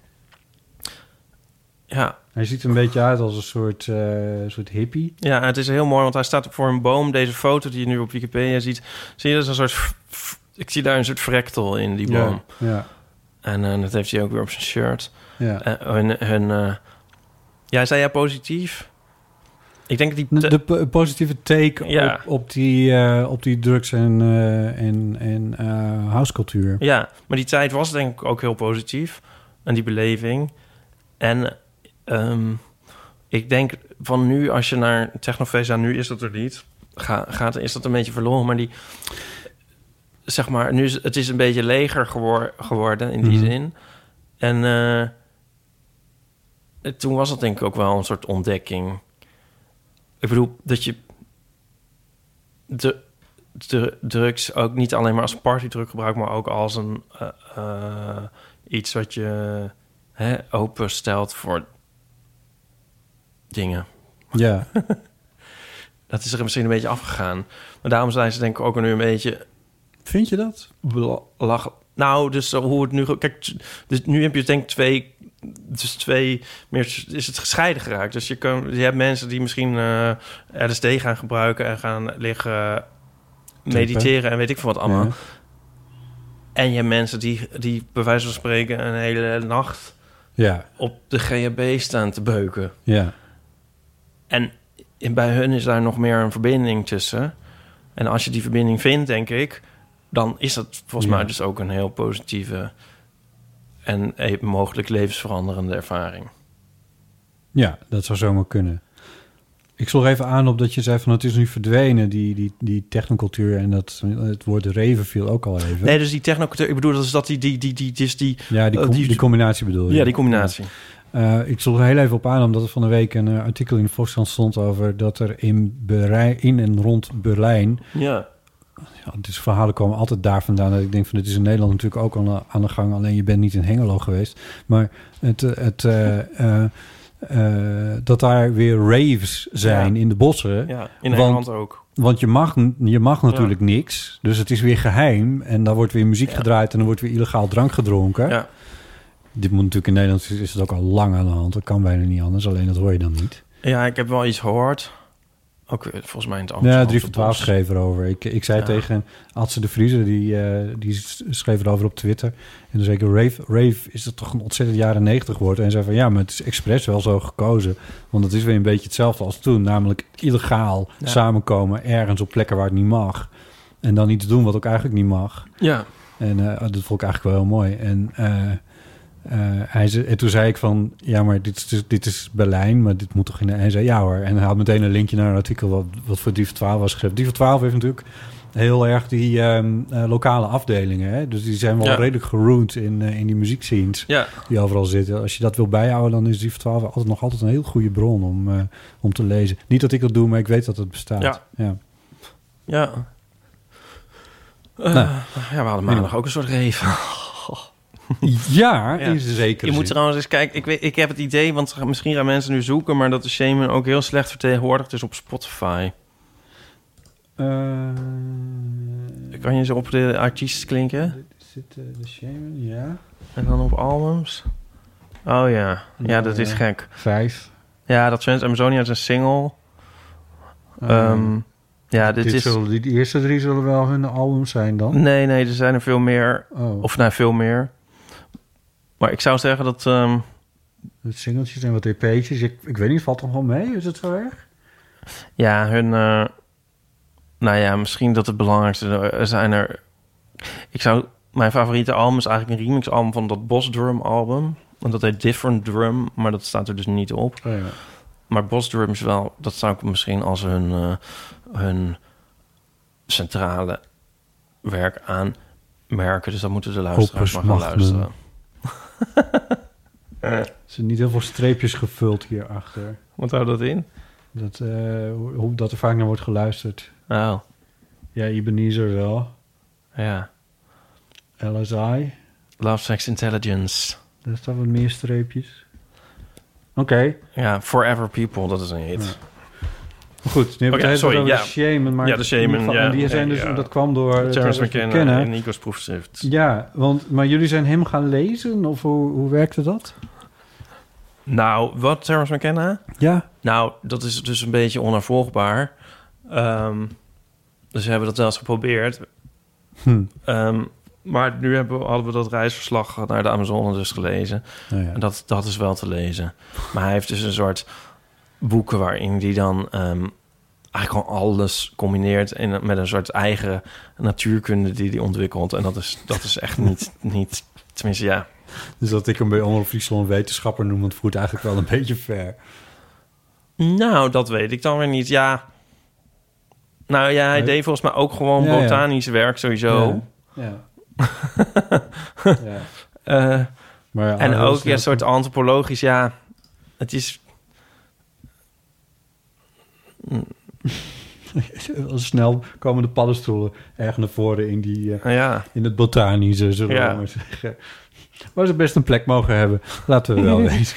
Ja. Hij ziet er een beetje uit als een soort, uh, soort hippie. Ja, het is heel mooi, want hij staat voor een boom. Deze foto die je nu op Wikipedia ziet, zie je dat is een soort... Ik zie daar een soort fractal in die boom. Ja, ja. En uh, dat heeft hij ook weer op zijn shirt. Ja. Uh, hun, hun, uh, ja, zei jij positief? Ik denk dat die... De, de po- positieve take Ja. op, op, die, uh, op die drugs- en, uh, en, en uh, housecultuur. Ja, maar die tijd was denk ik ook heel positief. En die beleving. En um, ik denk van nu, als je naar Technofeest... Nou, nu is dat er niet. Ga, gaat, is dat een beetje verloren. Maar die... Zeg maar, nu is het is een beetje leger gewor- geworden in die Mhm. zin. En uh, toen was dat denk ik ook wel een soort ontdekking. Ik bedoel, dat je de, de drugs ook niet alleen maar als partydrug gebruikt, maar ook als een uh, uh, iets wat je hè, openstelt voor dingen. Ja. Dat is er misschien een beetje afgegaan. Maar daarom zijn ze denk ik ook nu een beetje... Vind je dat? Lachen. Nou, dus hoe het nu... Kijk, dus nu heb je denk ik twee... Dus twee... meer is het gescheiden geraakt. Dus je, kan, je hebt mensen die misschien uh, L S D gaan gebruiken... en gaan liggen mediteren en weet ik veel wat allemaal. Ja. En je hebt mensen die, die bij wijze van spreken... een hele nacht Ja. op de G H B staan te beuken. Ja. En bij hun is daar nog meer een verbinding tussen. En als je die verbinding vindt, denk ik... dan is dat volgens Ja. mij dus ook een heel positieve... en mogelijk levensveranderende ervaring. Ja, dat zou zomaar kunnen. Ik sloeg even aan op dat je zei van het is nu verdwenen, die, die, die technocultuur en dat het woord reven viel ook al even. Nee, dus die technocultuur, ik bedoel, dat is dat die... die, die, die, die, die Ja, die, uh, com- die, die combinatie bedoel je? Ja, die combinatie. Ja. Uh, ik sloeg er heel even op aan, omdat er van de week een uh, artikel in de Volkskrant stond over dat er in, Berij, in en rond Berlijn... Ja. Ja, dus verhalen komen altijd daar vandaan. Dat ik denk van, dit is in Nederland natuurlijk ook aan de, aan de gang. Alleen je bent niet in Hengelo geweest. Maar het, het, uh, uh, uh, dat daar weer raves zijn Ja. in de bossen. Ja, in want, Nederland ook. Want je mag, je mag natuurlijk ja. niks. Dus het is weer geheim. En dan wordt weer muziek Ja. gedraaid en dan wordt weer illegaal drank gedronken. Ja. Dit moet natuurlijk in Nederland, is het ook al lang aan de hand. Dat kan bijna niet anders, alleen dat hoor je dan niet. Ja, ik heb wel iets gehoord. Ook volgens mij in het Ja, drie van twaalf schreef erover. Ik, ik zei ja. tegen Adse de Vriezer, die, uh, die schreef erover op Twitter. En dan zei ik, rave, rave is dat toch een ontzettend jaren negentig woord. En hij zei van, ja, maar het is expres wel zo gekozen. Want het is weer een beetje hetzelfde als toen. Namelijk illegaal ja. samenkomen ergens op plekken waar het niet mag. En dan iets doen wat ook eigenlijk niet mag. Ja. En uh, dat vond ik eigenlijk wel heel mooi. En... Uh, Uh, hij zei, en toen zei ik van, ja, maar dit is, dit is Berlijn, maar dit moet toch in de... En hij zei, ja hoor. En hij had meteen een linkje naar een artikel wat, wat voor drie voor twaalf was geschreven. drie voor twaalf heeft natuurlijk heel erg die um, uh, lokale afdelingen. Hè? Dus die zijn wel ja. redelijk geroend in, uh, in die muziekscenes ja. die overal zitten. Als je dat wil bijhouden, dan is drie voor twaalf altijd nog altijd een heel goede bron om, uh, om te lezen. Niet dat ik dat doe, maar ik weet dat het bestaat. Ja. Ja. Ja, uh, nou, ja we hadden maandag ook een soort rave. Ja, ja, is zeker. Je moet trouwens eens kijken. Ik, weet, ik heb het idee, want misschien gaan mensen nu zoeken, maar dat de Shaman ook heel slecht vertegenwoordigd is op Spotify. Uh, kan je zo op de artiest klinken? Zit uh, de Shaman, ja. En dan op albums? Oh ja, ja, dat is gek. Vijf. Ja, dat Trans Amazonia is een single. Uh, um, ja, dit, dit is... Zullen, die eerste drie zullen wel hun albums zijn dan? Nee, nee, er zijn er veel meer. Oh. Of nou, veel meer. Maar ik zou zeggen dat... Um... Het singeltjes en wat E P'tjes. Ik, ik weet niet, valt toch wel mee? Is het zo erg? Ja, hun... Uh... Nou ja, misschien dat het belangrijkste... Er zijn er... Ik zou... Mijn favoriete album is eigenlijk een remix-album van dat Boss Drum album. Want dat heet Different Drum, maar dat staat er dus niet op. Oh ja. Maar Boss Drum is wel... Dat zou ik misschien als hun... Uh, hun centrale werk aanmerken. Dus dan moeten de luisteraars maar gaan luisteren. Er zijn niet heel veel streepjes gevuld hierachter. Wat houdt dat in? Dat, uh, hoe, dat er vaak naar wordt geluisterd. Oh. Ja, Ebenezer wel. Ja. L S I. Love, Sex, Intelligence. Daar staan wat meer streepjes. Oké. Okay. Ja, Forever People, dat is een hit. Ja. Goed, nu hebben we het over ja. de Shaman. Maar ja, de Shaman, ja. En die zijn dus, ja. dat kwam door Terence McKenna en Nico's proefschrift. Ja, want, maar jullie zijn hem gaan lezen? Of hoe, hoe werkte dat? Nou, wat, Terence McKenna? Ja. Nou, dat is dus een beetje onafvolgbaar. Um, dus we hebben dat wel eens geprobeerd. Hm. Um, maar nu hebben we, hadden we dat reisverslag naar de Amazone dus gelezen. Nou ja. En dat, dat is wel te lezen. Maar hij heeft dus een soort boeken waarin hij dan um, eigenlijk gewoon alles combineert in, met een soort eigen natuurkunde die hij ontwikkelt. En dat is, dat is echt niet, niet, tenminste ja. Dus dat ik hem bij Omroep Friesland wetenschapper noem, dat voert eigenlijk wel een beetje ver. Nou, dat weet ik dan weer niet. Ja. Nou ja, hij Nee. deed volgens mij ook gewoon Ja, ja. botanisch werk sowieso. Ja. ja. Uh, Maar en ah, ook dat ja, een is- soort antropologisch, ja. Het is... Snel komen de paddenstoelen erg naar voren in, die, uh, ja. in het botanische, zullen Ja. we maar zeggen. Waar ze best een plek mogen hebben. Laten we wel wezen.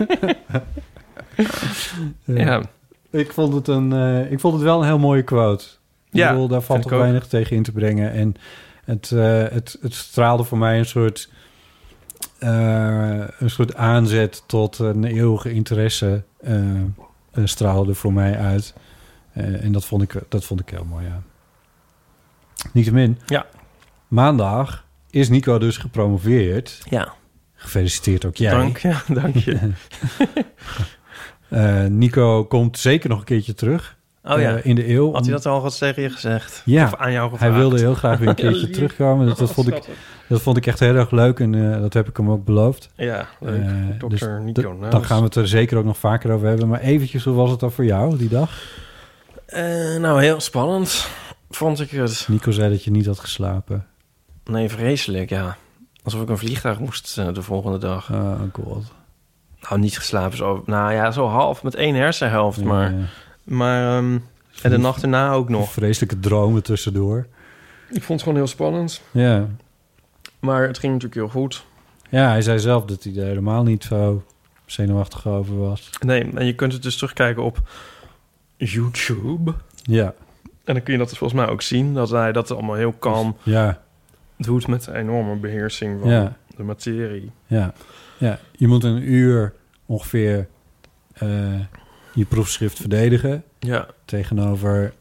Uh, Ja. Ik vond het een, uh, ik vond het wel een heel mooie quote. Ja, Ik bedoel, daar valt vind toch ik ook. weinig tegen in te brengen. En het, uh, het, het straalde voor mij een soort, uh, een soort aanzet tot een eeuwige interesse. Uh, uh, straalde voor mij uit. Uh, en dat vond ik, dat vond ik heel mooi, ja. Niettemin. Ja. Maandag is Nico dus gepromoveerd. Ja. Gefeliciteerd ook jij. Dank, ja, dank je. uh, Nico komt zeker nog een keertje terug. Oh ja. Uh, in de eeuw. Had hij dat al wat tegen je gezegd? Ja. Of aan jou gevraagd? Hij wilde heel graag weer een keertje Ja, terugkomen. Dat, dat, Oh, vond ik, schattig. dat vond ik echt heel erg leuk. En uh, dat heb ik hem ook beloofd. Ja, leuk. Uh, dokter dus Nico d- Naus. Dan gaan we het er zeker ook nog vaker over hebben. Maar eventjes, hoe was het dan voor jou die dag? Uh, nou, heel spannend vond ik het. Nico zei dat je niet had geslapen. Nee, vreselijk, ja. Alsof ik een vliegtuig moest uh, de volgende dag. Oh, god. Nou, niet geslapen. Zo, nou ja, zo half met één hersenhelft. Ja, maar ja. maar um, en de nacht erna ook nog. Vreselijke dromen tussendoor. Ik vond het gewoon heel spannend. Ja. Maar het ging natuurlijk heel goed. Ja, hij zei zelf dat hij er helemaal niet zo zenuwachtig over was. Nee, en je kunt het dus terugkijken op YouTube. Ja. En dan kun je dat dus volgens mij ook zien. Dat hij dat allemaal heel kalm Ja. doet met een enorme beheersing van Ja. de materie. Ja. Ja. Je moet een uur ongeveer uh, je proefschrift verdedigen. Ja. Tegenover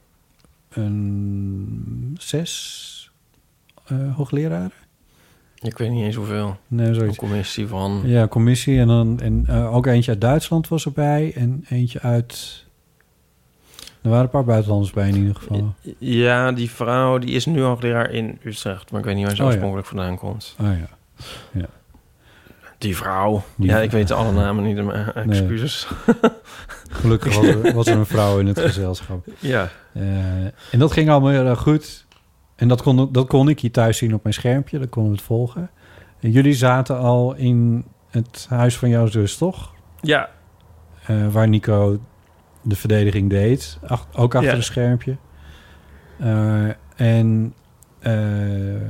een zes uh, hoogleraren. Ik weet niet eens hoeveel. Nee, zoiets. Een commissie van... Ja, commissie. En, dan, en uh, ook eentje uit Duitsland was erbij. En eentje uit... Er waren een paar buitenlanders bij in ieder geval. Ja, die vrouw die is nu hoogleraar in Utrecht. Maar ik weet niet waar ze Oh, oorspronkelijk ja. vandaan komt. Oh ja. Ja. Die vrouw. Die ja, vrouw. ik weet alle namen niet. Maar excuses. Nee. Gelukkig was er, was er een vrouw in het gezelschap. Ja. Uh, en dat ging allemaal heel erg goed. En dat kon, dat kon ik hier thuis zien op mijn schermpje. Dat konden we het volgen. En jullie zaten al in het huis van jouw zus, toch? Ja. Uh, waar Nico de verdediging deed. Ach, ook achter ja. een schermpje. Uh, en uh,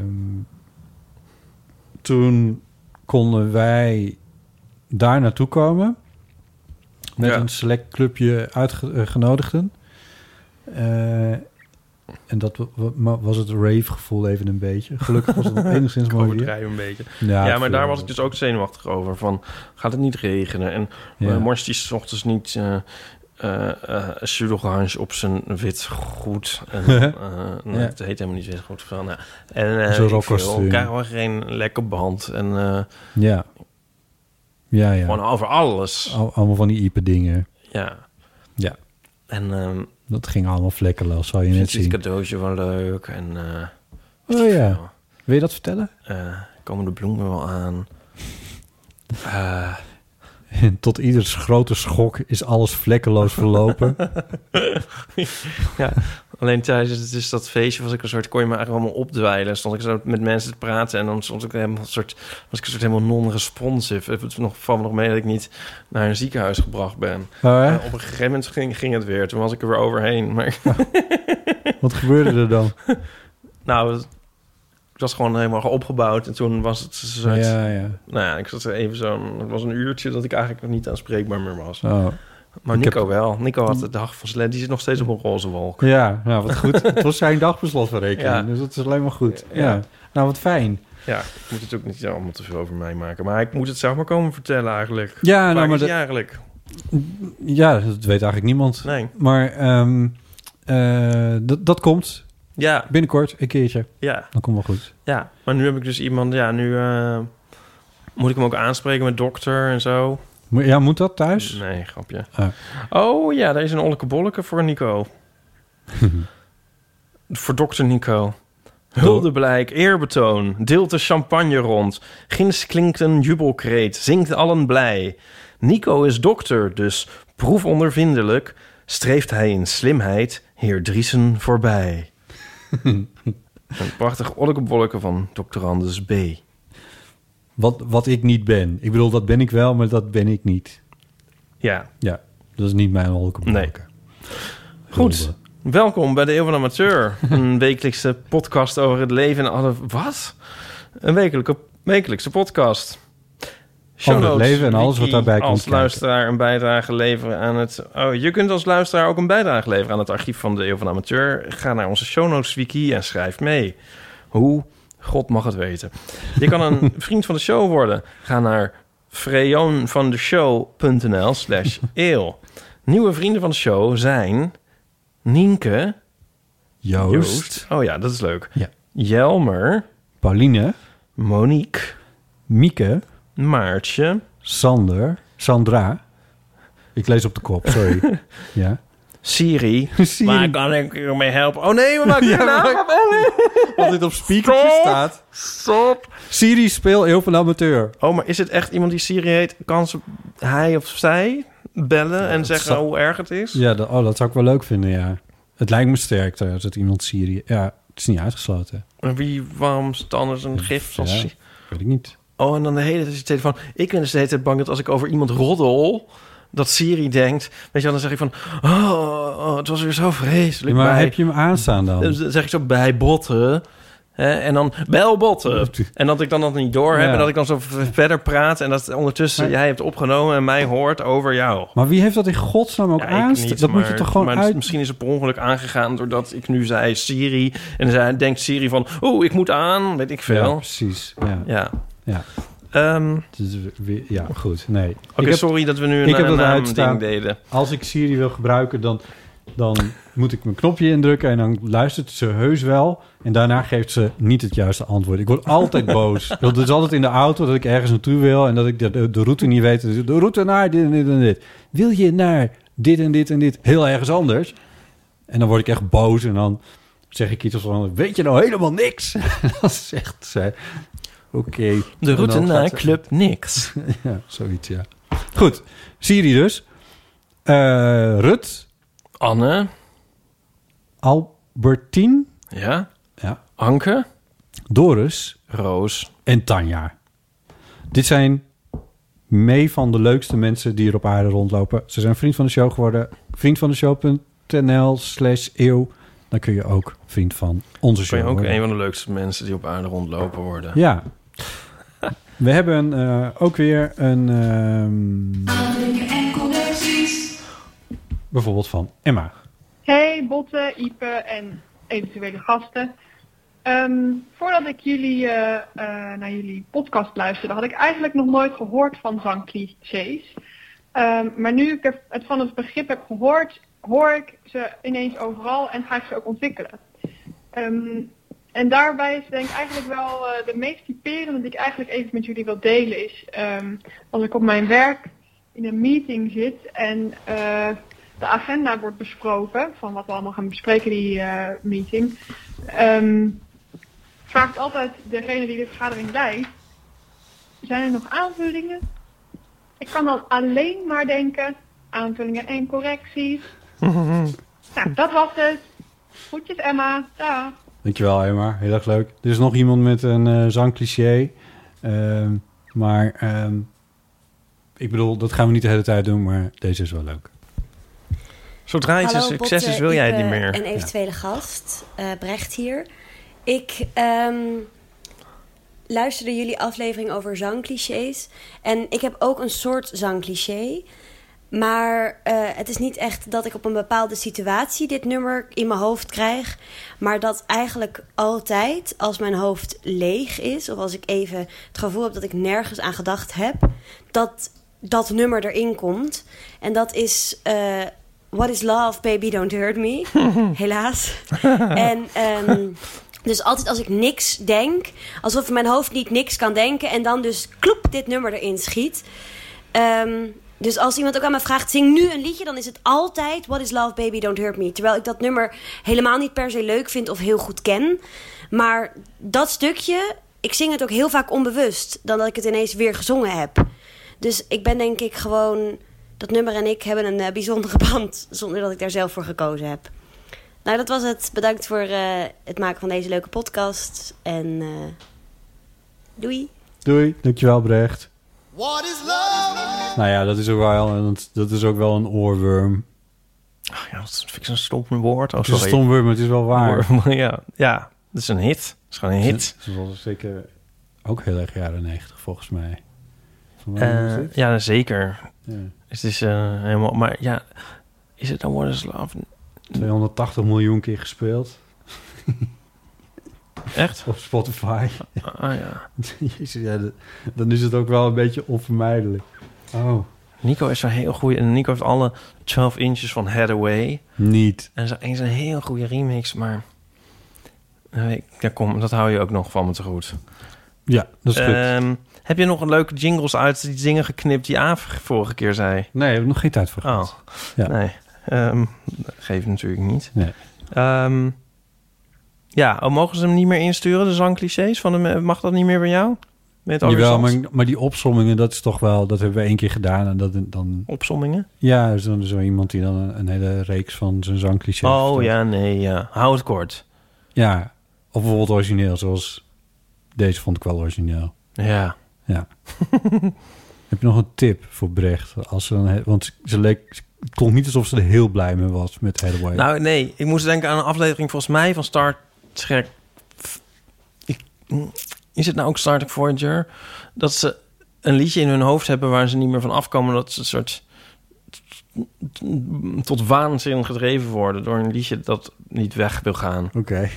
toen konden wij daar naartoe komen. Met ja. een select clubje uitgenodigden. Uh, en dat was het rave-gevoel even een beetje. Gelukkig was het nog enigszins mooi weer. Overdrijven een beetje. Ja, ja maar daar was ik dus ook zenuwachtig over. Van, gaat het niet regenen? En ja. uh, morst die 's ochtends niet... Uh, Uh, uh, Sudorange op zijn wit goed. En, uh, nou, ja. Het heet helemaal niet wit goed. Van, nou, en uh, Zo'n rockkostuum. Krijgen we geen lekker band. En, uh, ja. Ja, ja. Gewoon over alles. Al, allemaal van die iepe dingen. Ja. Ja. En... Um, dat ging allemaal vlekkeloos, zal je net zien. Het cadeautje wel leuk. En, uh, oh ja. Wil je dat vertellen? Uh, komen de bloemen wel aan. Uh, En tot ieders grote schok is alles vlekkeloos verlopen. Ja, alleen tijdens het, dus dat feestje was ik een soort, kon je me eigenlijk allemaal opdwijlen. Stond ik zo met mensen te praten en dan stond ik helemaal een soort, was ik een soort helemaal non-responsive. Het nog, valt me nog mee dat ik niet naar een ziekenhuis gebracht ben. Oh, en op een gegeven moment ging, ging het weer. Toen was ik er weer overheen. Maar wat gebeurde er dan? Nou, het, ik was gewoon helemaal opgebouwd en toen was het een soort... Ja, ja. Nou ja, ik zat er even zo'n... Het was een uurtje dat ik eigenlijk nog niet aanspreekbaar meer was. Oh. Maar ik Nico heb... wel. Nico had de dag van sled. Die zit nog steeds op een roze wolk. Ja, nou wat goed. Het was zijn dagbeslotsverrekening, ja. Dus dat is alleen maar goed. Ja. ja. Nou, wat fijn. Ja, ik moet het ook niet allemaal te veel over mij maken. Maar ik moet het zelf maar komen vertellen eigenlijk. Ja, Waar nou, maar is dat... eigenlijk? Ja, dat weet eigenlijk niemand. Nee. Maar um, uh, dat, dat komt. Ja. Binnenkort, een keertje. Ja. Dan komt wel goed. Ja, maar nu heb ik dus iemand... Ja, nu uh, moet ik hem ook aanspreken met dokter en zo. Mo- Ja, moet dat thuis? Nee, grapje. Ah. Oh ja, daar is een olleke bolleke voor Nico. Voor dokter Nico. Huldeblijk, eerbetoon, deelt de champagne rond. Ginds klinkt een jubelkreet, zingt allen blij. Nico is dokter, dus proefondervindelijk streeft hij in slimheid heer Driesen voorbij. Een prachtig ollekebolleke van dokter Anders B. Wat, wat ik niet ben. Ik bedoel, dat ben ik wel, maar dat ben ik niet. Ja. Ja, dat is niet mijn holke. Nee. Goed. Welkom bij de Eeuw van de Amateur. Een wekelijkse podcast over het leven en alle... Wat? Een wekelijke, wekelijkse podcast. Over het leven en alles wat daarbij komt als kijken. luisteraar een bijdrage leveren aan het... Oh, je kunt als luisteraar ook een bijdrage leveren aan het archief van de Eeuw van de Amateur. Ga naar onze show notes wiki en schrijf mee. Hoe? God mag het weten. Je kan een vriend van de show worden. Ga naar freonvandeshow.nl slash eeuw. Nieuwe vrienden van de show zijn... Nienke. Joost. Joost. Oh ja, dat is leuk. Ja. Jelmer. Pauline. Monique. Mieke. Maartje. Sander. Sandra. Ik lees op de kop, sorry. Ja. Siri. Siri. Waar kan ik u mee helpen? Oh nee, we maken je Ja, naam maar- op. Oh nee. Wat dit op speakertje Stop. staat. Stop. Siri, speel Eeuw van de Amateur. Oh, maar is het echt iemand die Siri heet? Kan ze hij of zij bellen en dat zeggen zou- hoe erg het is? Ja, dat, oh, dat zou ik wel leuk vinden, ja. Het lijkt me sterker als het iemand Siri... Ja, het is niet uitgesloten. En wie, waarom is het anders een gif? Ja, Als... weet ik niet. Oh, en dan de hele tijd je telefoon. Ik ben dus de hele tijd bang dat als ik over iemand roddel... dat Siri denkt... Weet je wel, dan zeg ik van... Oh, oh het was weer zo vreselijk. Ja, maar bij... heb je hem aanstaan dan? Dan zeg ik zo bij botten... Hè, en dan bel botten. En dat ik dan dat niet door heb. Ja. En dat ik dan zo v- verder praat. En dat ondertussen Maar- jij hebt opgenomen... en mij hoort over jou. Maar wie heeft dat in godsnaam ook Ja, ik aanstaan? niet, Dat moet maar- je toch gewoon maar uit... Misschien is het per ongeluk aangegaan doordat ik nu zei Siri. En dan zei, denkt Siri van... Oeh, ik moet aan. Weet ik Ja, veel. precies. Ja. Ja. Ja. Ehm, Dus weer- ja, goed. Nee. Oké, Ik heb- sorry dat we nu ik een heb dat naam uitstaan. ding deden. Als ik Siri wil gebruiken, dan, dan moet ik mijn knopje indrukken... en dan luistert ze heus wel. En daarna geeft ze niet het juiste antwoord. Ik word altijd boos. Dat is altijd in de auto dat ik ergens naartoe wil... en dat ik de, de, de route niet weet. Dus de route naar dit en dit en dit. Wil je naar dit en dit en dit heel ergens anders? En dan word ik echt boos en dan zeg ik iets van... weet je nou helemaal niks? En dan zegt zij... Oké. De En route dan naar gaat ze- Club Niks. Ja, zoiets, ja. Goed, Siri dus. Eh, Rut. Anne. Albertien. Ja. Ja. Anke. Doris. Roos. En Tanja. Dit zijn mee van de leukste mensen die er op aarde rondlopen. Ze zijn vriend van de show geworden. Vriendvandeshow.nl slash eeuw. Dan kun je ook vriend van onze show Ben je ook worden. een van de leukste mensen die op aarde rondlopen worden? Ja. We hebben eh, ook weer een... ehm, bijvoorbeeld van Emma. Hey Botte, Ipe en eventuele gasten. Ehm, voordat ik jullie, eh, eh, naar jullie podcast luisterde, had ik eigenlijk nog nooit gehoord van zangclichés. Ehm, maar nu ik er- het van het begrip heb gehoord, hoor ik ze ineens overal en ga ik ze ook ontwikkelen. Ehm, en daarbij is denk ik eigenlijk wel eh, de meest typerende die ik eigenlijk even met jullie wil delen is... ehm, als ik op mijn werk in een meeting zit en... eh, de agenda wordt besproken, van wat we allemaal gaan bespreken die uh, meeting, um, vraagt altijd degene die de vergadering leidt, zijn er nog aanvullingen? Ik kan dan alleen maar denken, aanvullingen en correcties. Nou, dat was het. Groetjes Emma, dag. Dankjewel Emma, heel erg leuk. Er is nog iemand met een uh, zangcliché. Ehm, maar ehm, ik bedoel, dat gaan we niet de hele tijd doen, maar deze is wel leuk. Zodra iets een Hallo, succes Botte, is, wil jij het Ipe niet meer. En eventuele gast, uh, Brecht hier. Ik um, luisterde jullie aflevering over zangclichés. En ik heb ook een soort zangcliché. Maar uh, het is niet echt dat ik op een bepaalde situatie dit nummer in mijn hoofd krijg. Maar dat eigenlijk altijd, als mijn hoofd leeg is... of als ik even het gevoel heb dat ik nergens aan gedacht heb... dat dat nummer erin komt. En dat is... Uh, What is love, baby, don't hurt me. Helaas. En um, dus altijd als ik niks denk, alsof mijn hoofd niet niks kan denken... en dan dus kloep dit nummer erin schiet. Um, dus als iemand ook aan me vraagt, zing nu een liedje... dan is het altijd What is love, baby, don't hurt me. Terwijl ik dat nummer helemaal niet per se leuk vind of heel goed ken. Maar dat stukje, ik zing het ook heel vaak onbewust... dan dat ik het ineens weer gezongen heb. Dus ik ben denk ik gewoon... dat nummer en ik hebben een uh, bijzondere band... zonder dat ik daar zelf voor gekozen heb. Nou, dat was het. Bedankt voor uh, het maken van deze leuke podcast. En uh, doei. Doei, dankjewel Brecht. What is love? Nou ja, dat is ook wel een, dat is ook wel een oorworm. Ach ja, dat vind ik zo'n stom woord. Oh, Het is een sorry. stom woord, maar het is wel waar. Ja, ja, dat is een hit. Het is gewoon een hit. Het was zeker ook heel erg jaren negentig, volgens mij. Van wanneer was Uh, dit? ja, zeker. Ja. Het is uh, helemaal... Maar ja, is het dan What is love? tweehonderdtachtig miljoen keer gespeeld. Echt? Op Spotify. Ah ja. Jezus, ja, de- dan is het ook wel een beetje onvermijdelijk. Oh. Nico is een heel goede... En Nico heeft alle twaalf inches van Hathaway. Niet. En zo eens een heel goede remix, maar... Uh, ik- ja, kom, dat hou je ook nog van me te goed. Ja, dat is goed. Um, heb je nog een leuke jingles uit die dingen geknipt die Aaf vorige keer zei? Nee, daar heb ik nog geen tijd voor gehad. Oh, Ja. nee. Um, dat geeft natuurlijk niet. Nee. Um, ja, oh, mogen ze hem niet meer insturen, de zangclichés? Van de, mag dat niet meer bij jou? Met Jawel, maar, maar die opsommingen, dat is toch wel... Dat hebben we één keer gedaan en dat dan... Opsommingen? Ja, zo, zo iemand die dan een, een hele reeks van zijn zangclichés Oh vertelt. ja, nee, ja. Hou het kort. Ja, of bijvoorbeeld origineel, zoals... Deze vond ik wel origineel. Ja. Ja. Heb je nog een tip voor Brecht? Als ze dan, he- want ze leek... Het klonk niet alsof ze er heel blij mee was met Hathaway. Nou, nee. Ik moest denken aan een aflevering volgens mij van Star Trek. Ik, is het nou ook Star Trek Voyager? Dat ze een liedje in hun hoofd hebben waar ze niet meer van afkomen. Dat ze een soort tot waanzin gedreven worden door een liedje dat niet weg wil gaan. Oké. Okay.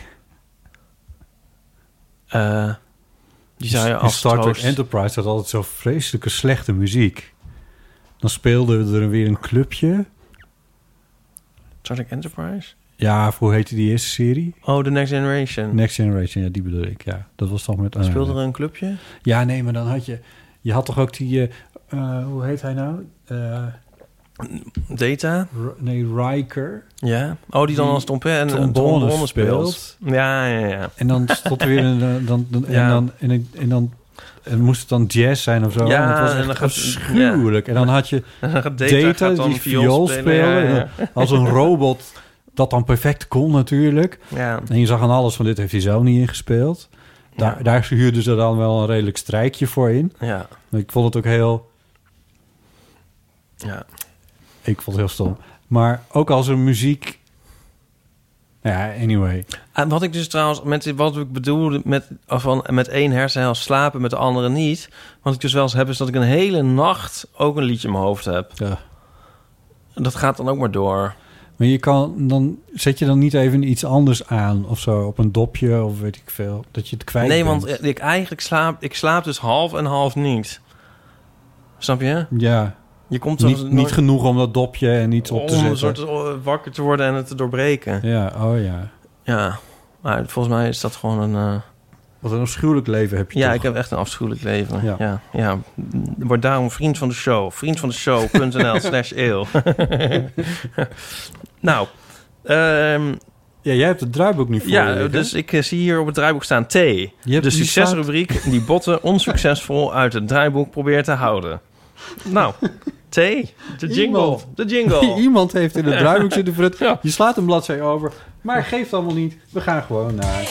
Uh, die zou je in als Star Trek troost... Enterprise had altijd zo vreselijke slechte muziek. Dan speelde er weer een clubje. Star Trek Enterprise? Ja, hoe heette die eerste serie? Oh, The Next Generation. Next Generation, ja, die bedoel ik. Ja, dat was toch met... Uh, speelde er een clubje? Ja, nee, maar dan had je... Je had toch ook die... Uh, uh, hoe heet hij nou? Uh, Data? R- nee, Riker. Ja. Oh, die dan als trompet en trombone, trombone speelt. speelt. Ja, ja, ja. En dan stond er weer een... Dan, dan, ja. En dan... En, en dan en moest het dan jazz zijn of zo. Ja, en het was echt en dan gaat, afschuwelijk. Ja. En dan had je dan gaat Data, Data gaat dan die viool spelen. spelen ja, ja. Als een robot dat dan perfect kon natuurlijk. Ja. En je zag aan alles van dit heeft hij zelf niet ingespeeld. Daar, ja. daar huurden ze dan wel een redelijk strijkje voor in. Ja. Ik vond het ook heel... Ja. Ik vond het heel stom. Maar ook als er muziek... Ja, anyway. En wat ik dus trouwens, met wat ik bedoelde met, van, met één hersenhelft slapen, met de andere niet. Wat ik dus wel eens heb, is dat ik een hele nacht ook een liedje in mijn hoofd heb. Ja. Dat gaat dan ook maar door. Maar je kan dan... Zet je dan niet even iets anders aan of zo? Op een dopje of weet ik veel. Dat je het kwijt Nee, bent. want ik eigenlijk slaap... Ik slaap dus half en half niet. Snap je? Ja. Je komt niet, zo, niet genoeg om dat dopje en iets op te zetten. Om een soort wakker te worden en het te doorbreken. Ja, oh ja. Ja, maar volgens mij is dat gewoon een... Uh... Wat een afschuwelijk leven heb je Ja, toch? ik heb echt een afschuwelijk leven. Ja. Ja, ja. Word daarom vriend van de show. Vriendvandeshow.nl slash eeuw. Nou... Um, ja, jij hebt het draaiboek niet voor Ja, je liggen. dus ik uh, zie hier op het draaiboek staan T. De succesrubriek die Botten onsuccesvol uit het draaiboek probeert te houden. Nou, T, de jingle. Iemand. De jingle. Iemand heeft in het draaiboek zitten voor het... Ja. Je slaat een bladzij over. Maar geeft allemaal niet. We gaan gewoon naar...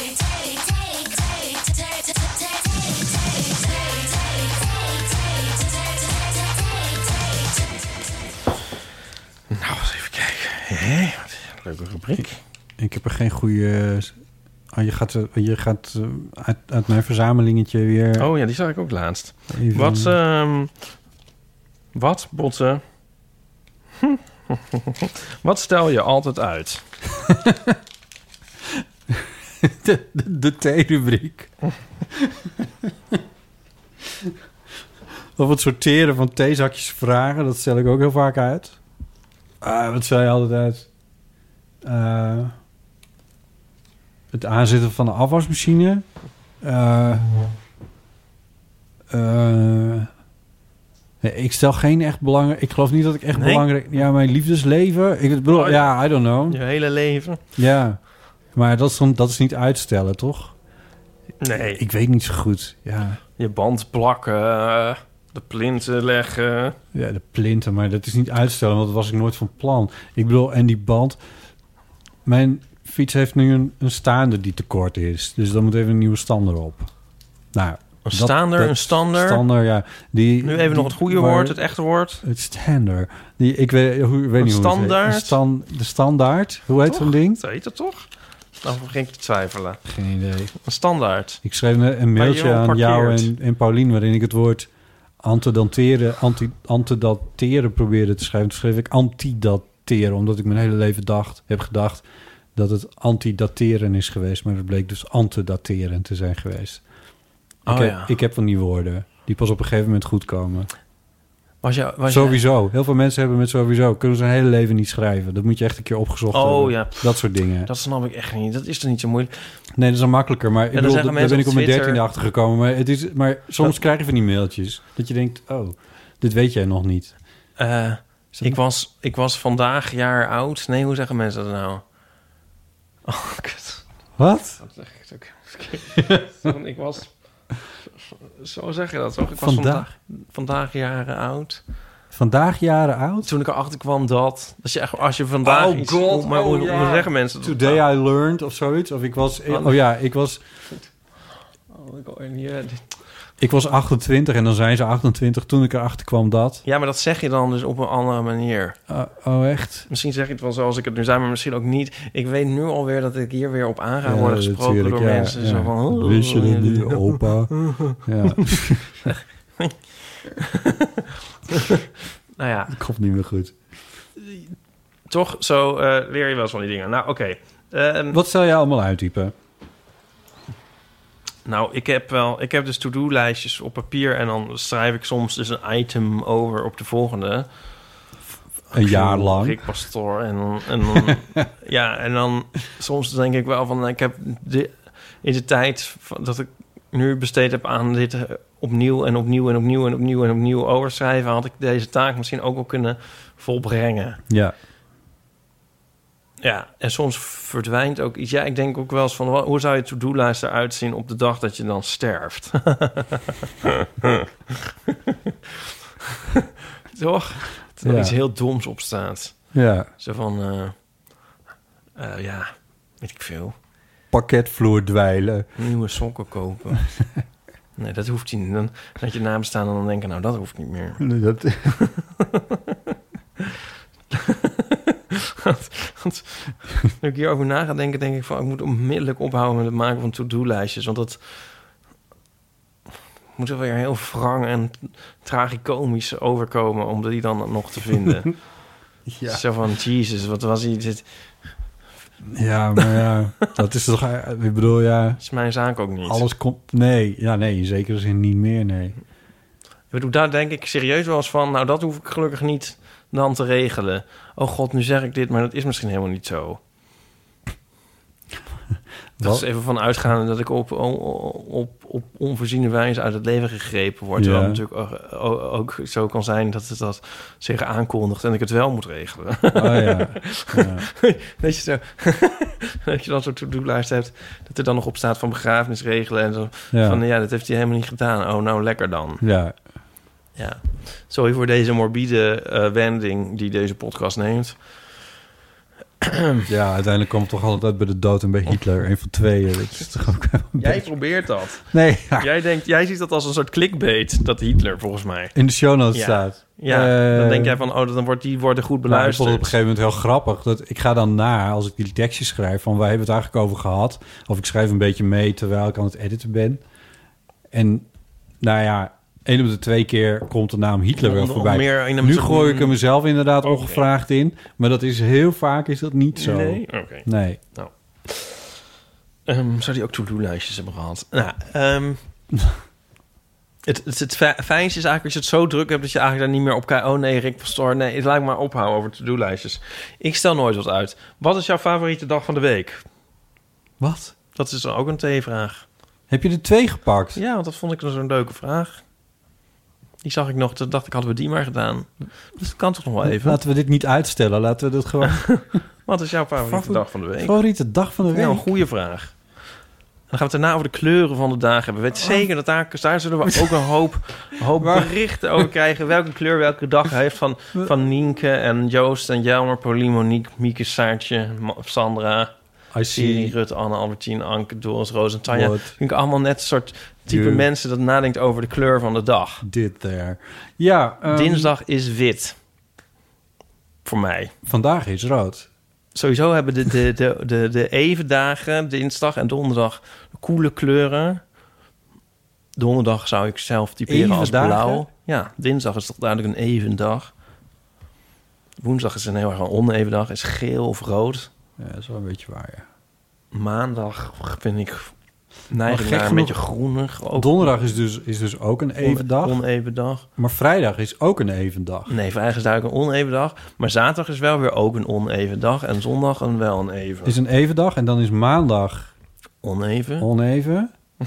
Nou, eens even kijken. Hé, wat is een leuke rubriek. Ik heb er geen goede... Oh, je gaat, je gaat uit, uit mijn verzamelingetje weer... Oh ja, die zag ik ook laatst. Even... Wat, um, wat, Botten? Wat stel je altijd uit? de de, de theerubriek. Of het sorteren van theezakjes vragen, dat stel ik ook heel vaak uit. Uh, wat zei je altijd uit? Uh, het aanzetten van de afwasmachine. Uh, uh, nee, ik stel geen echt belangrijk... Ik geloof niet dat ik echt Nee? belangrijk... Ja, mijn liefdesleven. Ik bedoel, Oh, ja, I don't know. Je hele leven. Ja, maar dat is, dan, dat is niet uitstellen, toch? Nee. Ik weet niet zo goed, ja. Je band plakken, uh, de plinten leggen. Ja, de plinten, maar dat is niet uitstellen, want dat was ik nooit van plan. Ik bedoel, en die band... Mijn fiets heeft nu een, een staande die te kort is. Dus dan moet even een nieuwe stander op. Nou, Een dat- staander, dat- een stander. Stander, ja. Die, Nu even die- nog het goede waar- woord, het echte woord. Het stander. Die, ik weet, hoe, ik weet Een niet hoe het standaard? heet. Een stan, de standaard. Hoe heet Toch? zo'n ding? Zo heet dat toch? Nou begin ik te twijfelen. Geen idee. Een standaard. Ik schreef een, een mailtje Waar je op aan jou parkeert. en, en Paulien... waarin ik het woord antedanteren, anti, antedateren probeerde te schrijven. Toen schreef ik antidateren, omdat ik mijn hele leven dacht, heb gedacht... dat het antidateren is geweest. Maar het bleek dus antedateren te zijn geweest. Oh, ik, heb, ja. ik heb van die woorden die pas op een gegeven moment goed komen. Was je, was Sowieso. Heel veel mensen hebben met sowieso... kunnen ze hun hele leven niet schrijven. Dat moet je echt een keer opgezocht Oh, hebben. ja. Dat soort dingen. Dat snap ik echt niet. Dat is toch niet zo moeilijk? Nee, dat is dan makkelijker. Maar ik dan bedoel, zeggen daar ben ik mensen op mijn op Twitter- dertiende achter gekomen. Maar, het is, maar soms Dat- krijg je van die mailtjes... dat je denkt, oh, dit weet jij nog niet. Uh, ik, was, ik was vandaag jaar oud. Nee, hoe zeggen mensen dat nou? Oh, kut. Wat? Dat zeg ik ook verkeerd. Ik was... Zo zeg je dat, toch? Ik was Vandaag? vandaag, vandaag jaren oud. Vandaag jaren oud? Toen ik erachter kwam dat... dat je echt, als je vandaag Oh iets... God, maar hoe, oh, ja. hoe zeggen mensen dat? Today I learned of zoiets. Of ik was... Wat? Oh ja, ik was... Oh, ik hoor niet, eh, dit- Ik was achtentwintig en dan zijn ze achtentwintig toen ik erachter kwam dat... Ja, maar dat zeg je dan dus op een andere manier. Uh, oh, echt? Misschien zeg je het wel zoals ik het nu zei, maar misschien ook niet. Ik weet nu alweer dat ik hier weer op aan ga Ja, worden gesproken natuurlijk, door ja, mensen. ja. Zo van... oh, Wist je dat niet, ja. opa? Ja. Nou ja, Dat komt niet meer goed. toch zo uh, leer je wel eens van die dingen. Nou, oké. Okay. Um, Wat stel jij allemaal uittypen? Nou, ik heb wel, ik heb dus to-do-lijstjes op papier en dan schrijf ik soms dus een item over op de volgende. Een jaar lang. Rick Pastoor en dan, en dan ja, en dan soms denk ik wel van, ik heb de, in de tijd van, dat ik nu besteed heb aan dit opnieuw en opnieuw en opnieuw en opnieuw en opnieuw overschrijven, had ik deze taak misschien ook wel kunnen volbrengen. Ja. Ja, en soms verdwijnt ook iets. Ja, ik denk ook wel eens van... hoe zou je to-do-lijst eruit zien op de dag dat je dan sterft? Toch? Dat er Ja. iets heel doms op staat. Ja. Zo van... Uh, uh, ja, weet ik veel. Pakketvloer dweilen. Nieuwe sokken kopen. Nee, dat hoeft niet. Dan dat je nabestaan en dan denken... nou, dat hoeft niet meer. Nee, dat... Want, want, nu ik hierover na ga denken, denk ik van... ik moet onmiddellijk ophouden met het maken van to-do-lijstjes. Want dat moet er weer heel wrang en tragicomisch overkomen... om die dan nog te vinden. Ja. Zo van, Jesus, wat was hier dit? Ja, maar ja, dat is toch... Ik bedoel, ja... Dat is mijn zaak ook niet. Alles komt... Nee, ja, nee, in zekere zin niet meer, nee. Ik bedoel, daar denk ik serieus wel eens van... nou, dat hoef ik gelukkig niet dan te regelen. Oh god, nu zeg ik dit, maar dat is misschien helemaal niet zo. Dat is even van uitgaande dat ik op, op, op onvoorziene wijze uit het leven gegrepen word. Terwijl Ja. het natuurlijk ook, ook zo kan zijn dat het dat zich aankondigt en ik het wel moet regelen. Oh ja. Ja. Dat je zo, dat je dan zo'n to-do-lijst hebt, dat er dan nog op staat van begrafenis regelen en zo. Ja. Van ja, dat heeft hij helemaal niet gedaan. Oh, nou lekker dan. Ja. Ja. Sorry voor deze morbide uh, wending die deze podcast neemt. Ja, uiteindelijk komt het toch altijd bij de dood en bij Hitler. Een van tweeën. Dat is toch ook een Jij beetje- probeert dat. Nee, ja. Jij, denkt, jij ziet dat als een soort clickbait, dat Hitler volgens mij. In de show notes Ja. staat. Ja, Eh, dan denk jij van, oh, dan wordt die worden goed Nou, ik vond beluisterd. het op een gegeven moment heel grappig. Dat ik ga dan na, als ik die tekstjes schrijf, van waar hebben we het eigenlijk over gehad? Of ik schrijf een beetje mee terwijl ik aan het editen ben. En nou ja, één op de twee keer komt de naam Hitler wel Om- om voorbij. meer in een Nu soort- gooi ik er mezelf inderdaad Oké. ongevraagd in. Maar dat is heel vaak is dat niet zo. Nee? Oké. Nee. Nou. Um, zou die ook to-do-lijstjes hebben gehad? Nou, um, Het, het, het fi- fijnste is eigenlijk als je het zo druk hebt... dat je eigenlijk daar niet meer op kijkt. Oh nee, Rick Pastoor, nee, het lijkt maar ophouden over to-do-lijstjes. Ik stel nooit wat uit. Wat is jouw favoriete dag van de week? Wat? Dat is dan ook een T-vraag. Heb je er twee gepakt? Ja, want dat vond ik dan zo'n leuke vraag. Die zag ik nog, toen dacht ik, hadden we die maar gedaan. Dus dat kan toch nog wel even. Laten we dit niet uitstellen. Laten we dit gewoon... Wat is jouw favoriete Favori- dag van de week? Favoriete dag van de week? Ja, een goede vraag. Dan gaan we het daarna over de kleuren van de dagen hebben. Weet zeker dat daar, daar zullen we ook een hoop, hoop berichten over krijgen. Welke kleur welke dag heeft van, van Nienke en Joost en Jelmer, Pauline, Monique, Mieke, Saartje, Ma- Sandra, Siri, Rutte, Anne, Albertine, Anke, Doris, Roos en Tanja. What? Vind ik allemaal net een soort type You. mensen dat nadenkt over de kleur van de dag. Dit there. Ja. Um, Dinsdag is wit. Voor mij. Vandaag is rood. Sowieso hebben de, de, de, de, de even dagen, dinsdag en donderdag, koele kleuren. Donderdag zou ik zelf typeren Even als dagen? blauw. Ja, dinsdag is toch duidelijk een even dag. Woensdag is een heel erg een oneven dag, is geel of rood. Ja, dat is wel een beetje waar, ja. Maandag vind ik neiging gek naar een genoeg- beetje groenig. Ook Donderdag is dus, is dus ook een even dag. oneven dag. Maar vrijdag is ook een even dag. Nee, vrijdag is duidelijk een oneven dag. Maar zaterdag is wel weer ook een oneven dag. En zondag een wel een even. Is een even dag en dan is maandag Oneven. oneven.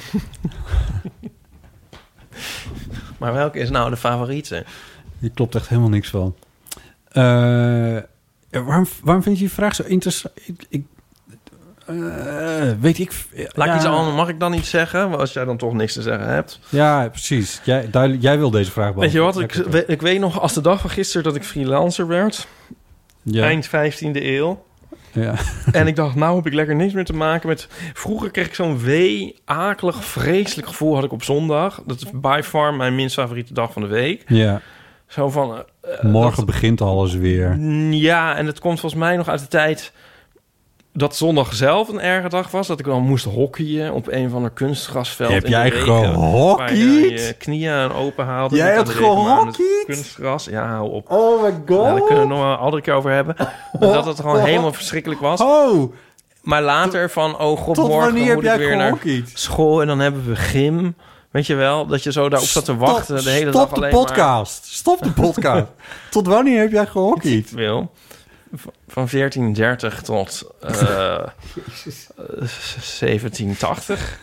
Maar welke is nou de favoriete? Hier klopt echt helemaal niks van. Uh, ja, waarom, waarom vind je die vraag zo interessant? Ik, ik, uh, weet ik... Laat ik ja, iets anders, mag ik dan iets zeggen? Als jij dan toch niks te zeggen hebt. Ja, precies. Jij, duidelijk, jij wil deze vraag Weet je wat? beantwoorden. Ik, we- ik weet nog als de dag van gisteren dat ik freelancer werd. Ja. Eind vijftiende eeuw. Ja. En ik dacht, nou heb ik lekker niks meer te maken met... Vroeger kreeg ik zo'n wee, akelig, vreselijk gevoel had ik op zondag. Dat is by far mijn minst favoriete dag van de week. Ja. Zo van... uh, Morgen dat- begint alles weer. Ja, en het komt volgens mij nog uit de tijd... dat zondag zelf een erge dag was. Dat ik dan moest hockeyen op een van de kunstgrasveld. Heb in de jij regen, gehockeyd? waar je je knieën open haalde. Jij met hebt aan de regen, maar aan het gehockeyd? Kunstgras. Ja, hou op. Oh my god. Ja, daar kunnen we het nog wel een andere keer over hebben. Dat het gewoon helemaal verschrikkelijk was. Oh. Maar later van, oh god, Tot morgen wanneer heb moet ik jij weer naar gehockeyd? school. En dan hebben we gym. Weet je wel, dat je zo daarop zat te wachten de hele Stop dag alleen de podcast. Stop de podcast. Tot wanneer heb jij gehockeyd? maar... Wil. V- Van veertien dertig tot uh, zeventien tachtig.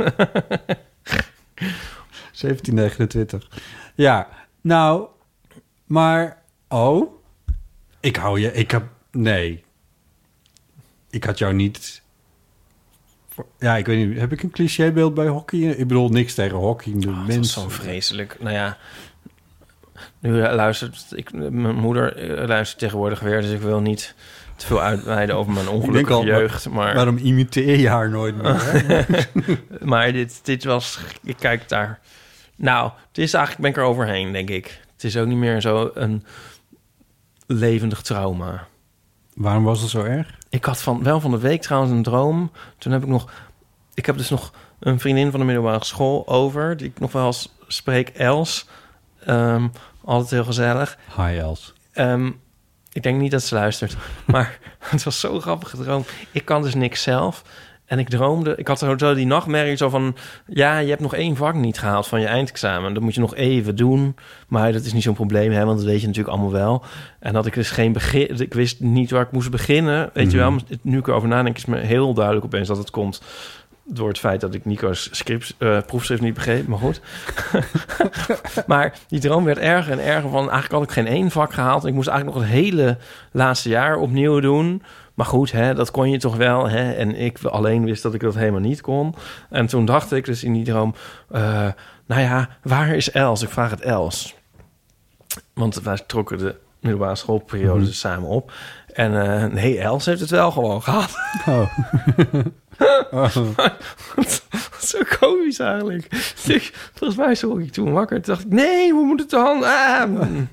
zeventien negenentwintig. Ja, nou, maar... Oh, ik hou je... Ik heb... Nee. Ik had jou niet... voor- Ja, ik weet niet. Heb ik een clichébeeld bij hockey? Ik bedoel, niks tegen hockey. De Oh, dat is mensen. zo vreselijk. Nou ja, nu luistert... Ik, mijn moeder eh, luistert tegenwoordig weer, dus ik wil niet te veel uitweiden over mijn Ik denk ongelukkige al, jeugd. Maar, Waarom imiteer je haar nooit meer? Hè? maar dit, dit was... Ik kijk daar... Nou, het is eigenlijk... Ben ik er overheen, denk ik. Het is ook niet meer zo een levendig trauma. Waarom was het zo erg? Ik had van, wel van de week trouwens een droom. Toen heb ik nog... Ik heb dus nog een vriendin van de middelbare school over... die ik nog wel eens spreek, Els. Ehm, altijd heel gezellig. Hi, Els. Ehm, ik denk niet dat ze luistert. Maar het was zo'n grappige droom. Ik kan dus niks zelf. En ik droomde... Ik had zo die nachtmerrie zo van... Ja, je hebt nog één vak niet gehaald van je eindexamen. Dat moet je nog even doen. Maar dat is niet zo'n probleem, hè, want dat weet je natuurlijk allemaal wel. En dat ik dus geen begin... Ik wist niet waar ik moest beginnen. Weet je wel, nu ik erover nadenk... is me heel duidelijk opeens dat het komt... door het feit dat ik Nico's script, uh, proefschrift niet begreep. Maar goed. Maar die droom werd erger en erger van... Eigenlijk had ik geen één vak gehaald. Ik moest eigenlijk nog het hele laatste jaar opnieuw doen... Maar goed, hè, dat kon je toch wel. Hè? En ik alleen wist dat ik dat helemaal niet kon. En toen dacht ik dus in die droom... Uh, nou ja, waar is Els? Ik vraag het Els. Want wij trokken de middelbare schoolperiode Mm-hmm. dus samen op. En uh, nee, Els heeft het wel gewoon gehad. Oh. oh. Zo komisch eigenlijk. Ik, volgens mij schrok ik toen wakker. Toen dacht ik, nee, hoe moet het dan? Ah.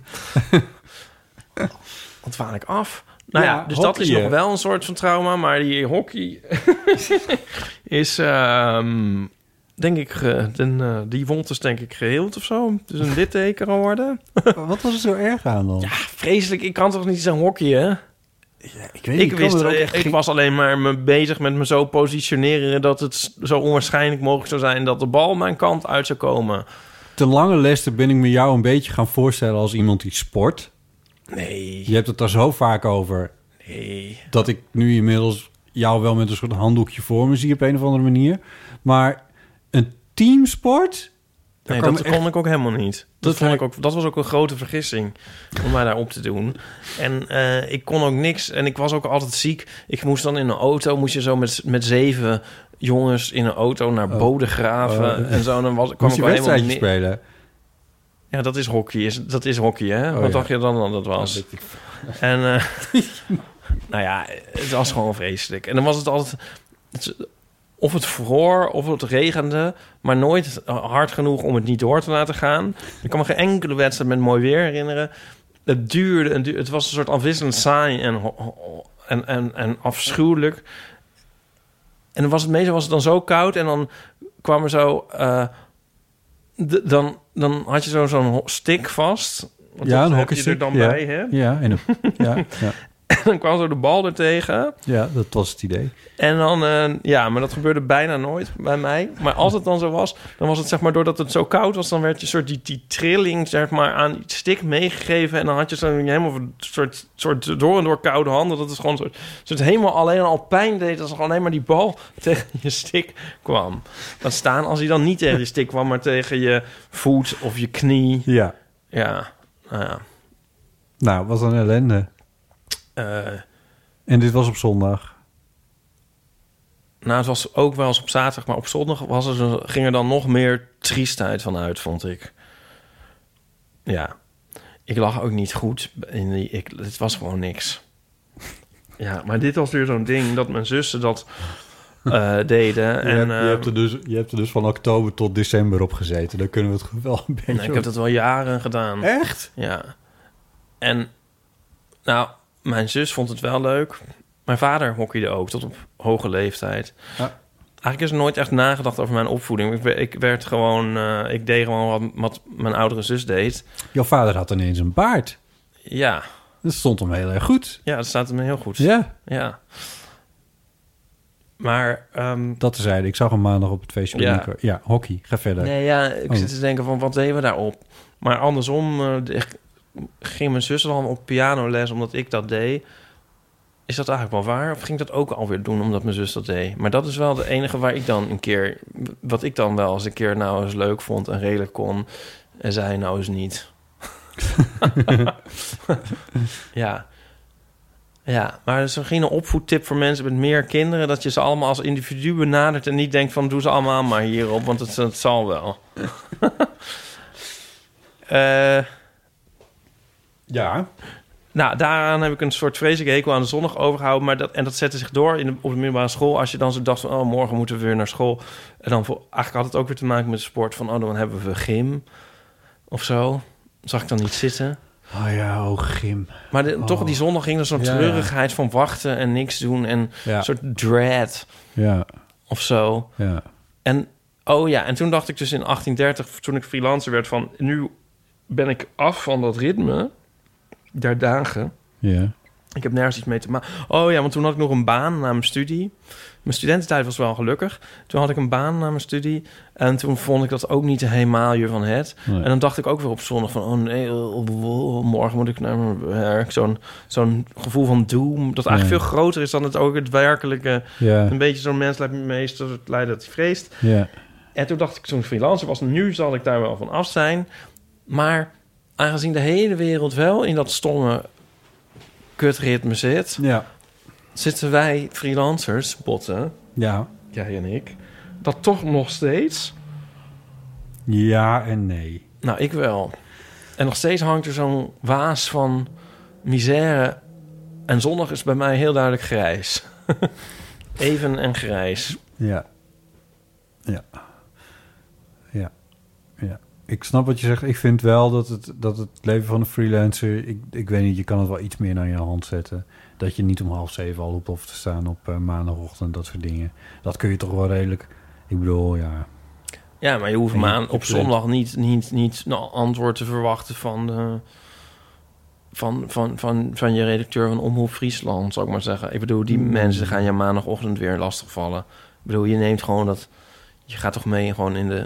Wat vaar ik af? Nou ja, Ja, dus dat is hockeyen. nog wel een soort van trauma. Maar die hockey is, um, denk ik, uh, den, uh, die wond is denk ik geheeld of zo. Dus een litteken kan worden. Wat was er zo erg aan dan? Ja, vreselijk. Ik kan toch niet zo'n hockeyen? Ja, ik weet niet. Ik, kan wist, er ook ik, echt ik geen- was alleen maar me bezig met me zo positioneren... dat het zo onwaarschijnlijk mogelijk zou zijn... dat de bal mijn kant uit zou komen. Ten lange leste ben ik me jou een beetje gaan voorstellen als iemand die sport. Nee. Je hebt het daar zo vaak over. Nee. Dat ik nu inmiddels jou wel met een soort handdoekje voor me zie op een of andere manier. Maar een teamsport... Nee, dat echt... kon ik ook helemaal niet. Dat, dat, vond ik ook, dat was ook een grote vergissing om mij daar op te doen. En uh, ik kon ook niks. En ik was ook altijd ziek. Ik moest dan in een auto, moest je zo met, met zeven jongens in een auto naar oh. Bodegraven oh. en zo. En dan was, kwam moest je wedstrijdje ne- spelen? Ja, dat is hockey. Is, dat is hockey, hè? Oh, Wat ja. dacht je dan dat dat was? Ja, dat en uh, nou ja, het was gewoon vreselijk. En dan was het altijd... Het, of het vroor, of het regende, maar nooit hard genoeg om het niet door te laten gaan. Ik kan me geen enkele wedstrijd met mooi weer herinneren. Het duurde, en duurde het was een soort afwisselend saai en, en, en, en afschuwelijk. En dan was het meestal was het dan zo koud en dan kwam er zo... Uh, de, dan, dan had je zo, zo'n stick vast. Want ja, een hockeystick. Je er dan ja. bij, hè? Ja, en een, ja, ja. En dan kwam zo de bal er tegen. Ja, dat was het idee. En dan, uh, ja, maar dat gebeurde bijna nooit bij mij. Maar als het dan zo was, dan was het zeg maar doordat het zo koud was, dan werd je soort die, die trilling zeg maar aan die stick meegegeven. En dan had je zo helemaal een soort, soort door en door koude handen. Dat het gewoon een soort, soort helemaal alleen al pijn deed als er alleen maar die bal tegen je stick kwam. Dan staan als hij dan niet tegen je stick kwam, maar tegen je voet of je knie. Ja. Ja, nou ja. Nou, wat een ellende. Uh, en dit was op zondag? Nou, het was ook wel eens op zaterdag, maar op zondag was er, ging er dan nog meer triestheid van uit, vond ik. Ja, ik lag ook niet goed. In die, ik, het was gewoon niks. Ja, maar dit was weer zo'n ding dat mijn zussen dat uh, deden. Je, en, hebt, uh, je, hebt er dus, je hebt er dus van oktober tot december op gezeten. Daar kunnen we het wel een beetje... Nou, ik heb dat wel jaren gedaan. Echt? Ja. En, nou... Mijn zus vond het wel leuk. Mijn vader hockeyde ook, tot op hoge leeftijd. Ja. Eigenlijk is er nooit echt nagedacht over mijn opvoeding. Ik, ik werd gewoon... Uh, ik deed gewoon wat, wat mijn oudere zus deed. Jouw vader had ineens een baard. Ja. Dat stond hem heel erg goed. Ja, dat staat hem heel goed. Ja. Ja. Maar... Um, dat terzijde. Ik zag hem maandag op het feestje. Ja, ja hockey. Ga verder. Nee, ja, ik oh. zit te denken van, wat deden we daarop? Maar andersom... Uh, de, ging mijn zus dan op pianoles omdat ik dat deed. Is dat eigenlijk wel waar? Of ging ik dat ook alweer doen omdat mijn zus dat deed? Maar dat is wel de enige waar ik dan een keer... wat ik dan wel eens een keer nou eens leuk vond en redelijk kon. En zij nou eens niet. Ja. Ja, maar er is geen opvoedtip voor mensen met meer kinderen... dat je ze allemaal als individu benadert... en niet denkt van doe ze allemaal maar hierop... want het, het zal wel. Eh... uh, Ja. Nou, daaraan heb ik een soort vreselijke hekel aan de zondag overgehouden. Maar dat, en dat zette zich door in de, op de middelbare school. Als je dan zo dacht van, oh, morgen moeten we weer naar school. En dan, voor, eigenlijk had het ook weer te maken met de sport. Van, oh, dan hebben we gym of zo. Zag ik dan niet zitten. Oh ja, oh, gym. Maar de, oh. toch die zondag ging er zo'n ja, treurigheid ja. van wachten en niks doen. En ja. een soort dread ja. of zo. Ja. En, oh ja, en toen dacht ik dus in achttien dertig, toen ik freelancer werd, van nu ben ik af van dat ritme... der dagen. Ja. Ik heb nergens iets mee te maken. Oh ja, want toen had ik nog een baan na mijn studie. Mijn studententijd was wel gelukkig. Toen had ik een baan na mijn studie. En toen vond ik dat ook niet helemaal je van het. Nee. En dan dacht ik ook weer op zondag van... oh nee, morgen moet ik naar mijn werk. Zo'n, zo'n gevoel van doom. Dat eigenlijk ja. veel groter is dan het ook het werkelijke. Ja. Een beetje zo'n mens lijkt me meestal het lijden dat hij vreest. Ja. En toen dacht ik, toen ik freelancer was... nu zal ik daar wel van af zijn. Maar... aangezien de hele wereld wel in dat stomme kutritme zit... Ja. zitten wij freelancers, botten, ja. jij en ik, dat toch nog steeds... Ja en nee. Nou, ik wel. En nog steeds hangt er zo'n waas van misère... en zondag is bij mij heel duidelijk grijs. Even en grijs. Ja. Ja. Ja. Ja. Ik snap wat je zegt. Ik vind wel dat het, dat het leven van een freelancer... Ik, ik weet niet, je kan het wel iets meer naar je hand zetten. Dat je niet om half zeven al op hoeft te staan op uh, maandagochtend, dat soort dingen. Dat kun je toch wel redelijk... Ik bedoel, ja... Ja, maar je hoeft maar op zondag niet, niet, niet nou, antwoord te verwachten van, de, van, van, van, van je redacteur van Omroep Friesland, zou ik maar zeggen. Ik bedoel, die mm. mensen gaan je maandagochtend weer lastigvallen. Ik bedoel, je neemt gewoon dat... Je gaat toch mee gewoon in de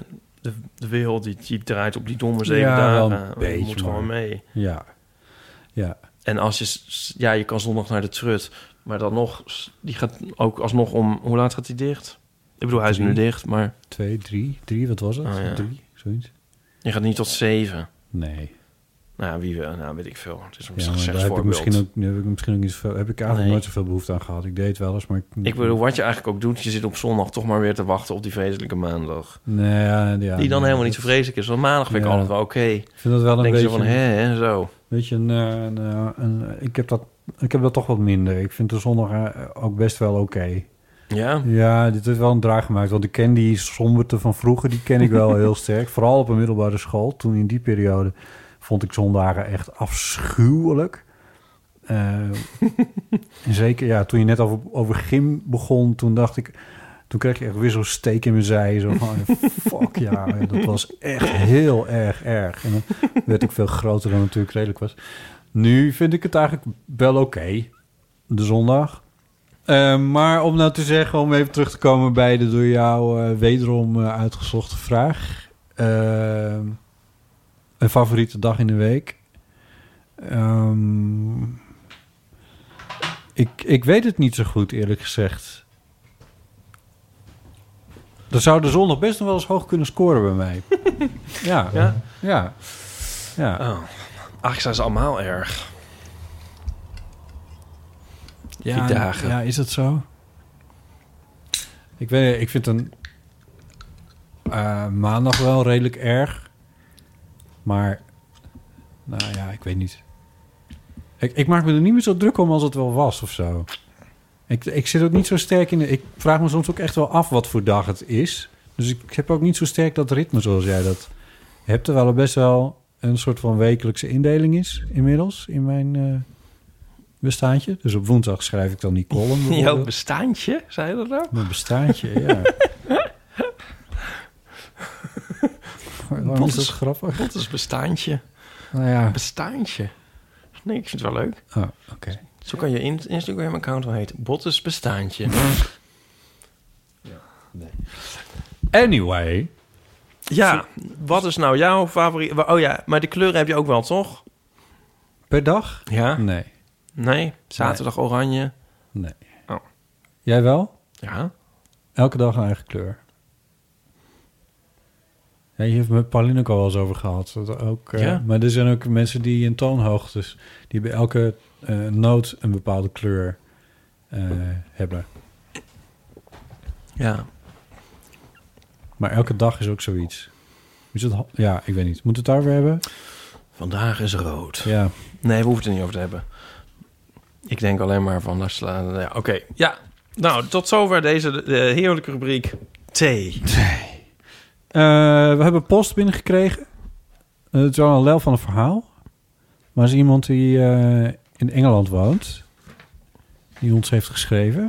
de, de wereld die, die draait op die domme zeven Ja, wel dagen. een Je beetje, moet gewoon maar- mee. Ja. Ja. En als je... s- Ja, je kan zondag naar de trut. Maar dan nog... Die gaat ook alsnog om... Hoe laat gaat hij dicht? Ik bedoel, hij is Drie. nu dicht, maar... Twee, drie, drie, wat was het? Oh, ja. Drie, zoiets. Je gaat niet tot zeven. Nee. Nou ja, wie wel, nou weet ik veel. Het is een Ja, maar daar heb ik, succesvoorbeeld. misschien ook, daar heb ik misschien ook niet zoveel, heb ik eigenlijk Nee. nooit zoveel behoefte aan gehad. Ik deed het wel eens, maar ik... Ik bedoel, wat je eigenlijk ook doet, je zit op zondag toch maar weer te wachten op die vreselijke maandag. Nee, ja, ja, die dan nee, helemaal niet dat- zo vreselijk is. Want maandag vind ik Ja. altijd wel oké. Ik vind dat wel een Denk beetje... je van, hè, hè, zo. Weet je, een, eh, een, eh, een, ik, heb dat, ik heb dat toch wat minder. Ik vind de zondag eh, ook best wel oké. Ja? Ja, dit heeft wel een draai gemaakt. Want ik ken die somberte van vroeger, die ken ik wel heel sterk. Vooral op een middelbare school. Toen in die periode vond ik zondagen echt afschuwelijk. Eh, en zeker, ja, toen je net over, over gym begon, toen dacht ik... Toen kreeg je echt weer zo'n steek in mijn zij. Zo van, fuck ja, dat was echt heel erg erg. En dan werd ik veel groter dan natuurlijk redelijk was. Nu vind ik het eigenlijk wel oké, de zondag. Uh, maar om nou te zeggen, om even terug te komen bij de door jou uh, wederom uh, uitgezochte vraag. Uh, een favoriete dag in de week. Um, ik, ik weet het niet zo goed, eerlijk gezegd. Dan zou de zondag best nog wel eens hoog kunnen scoren bij mij. ja, Ja? ja. ja. Oh. Eigenlijk zijn ze allemaal erg. Ja, die dagen. Ja, is dat zo? Ik weet, ik vind een uh, maandag wel redelijk erg, maar nou ja, ik weet niet. Ik, ik maak me er niet meer zo druk om als het wel was of zo. Ik, ik zit ook niet zo sterk in de... Ik vraag me soms ook echt wel af wat voor dag het is. Dus ik, ik heb ook niet zo sterk dat ritme zoals jij dat hebt. Terwijl er best wel een soort van wekelijkse indeling is inmiddels in mijn uh, bestaantje. Dus op woensdag schrijf ik dan die column. Jouw bestaantje, zei je dat nou? Mijn bestaantje, ja. Waarom is dat grappig? Wat is bestaantje? Nou ja. Bestaantje? Nee, ik vind het wel leuk. Oh, oké. Okay. Zo kan je in- Instagram-account wel heten. Bottes bestaantje. Ja, nee. Anyway. Ja, wat is nou jouw favoriet? Oh ja, maar de kleuren heb je ook wel, toch? Per dag? Ja. Nee. Nee? Zaterdag nee. Oranje? Nee. Oh. Jij wel? Ja. Elke dag een eigen kleur. Ja, je hebt met Pauline ook al wel eens over gehad. Dat ook, uh, ja. Maar er zijn ook mensen die in toonhoogtes... die bij elke uh, noot een bepaalde kleur uh, hebben. Ja. Maar elke dag is ook zoiets. Is het, ja, ik weet niet. Moet het daar weer hebben? Vandaag is rood. Ja. Nee, we hoeven het er niet over te hebben. Ik denk alleen maar van... daar slaan. Ja, oké. Okay. Ja. Nou, tot zover deze de, de heerlijke rubriek thee. Thee. Uh, we hebben post binnengekregen. Uh, het is wel een lel van een verhaal. Maar er is iemand die uh, in Engeland woont. Die ons heeft geschreven.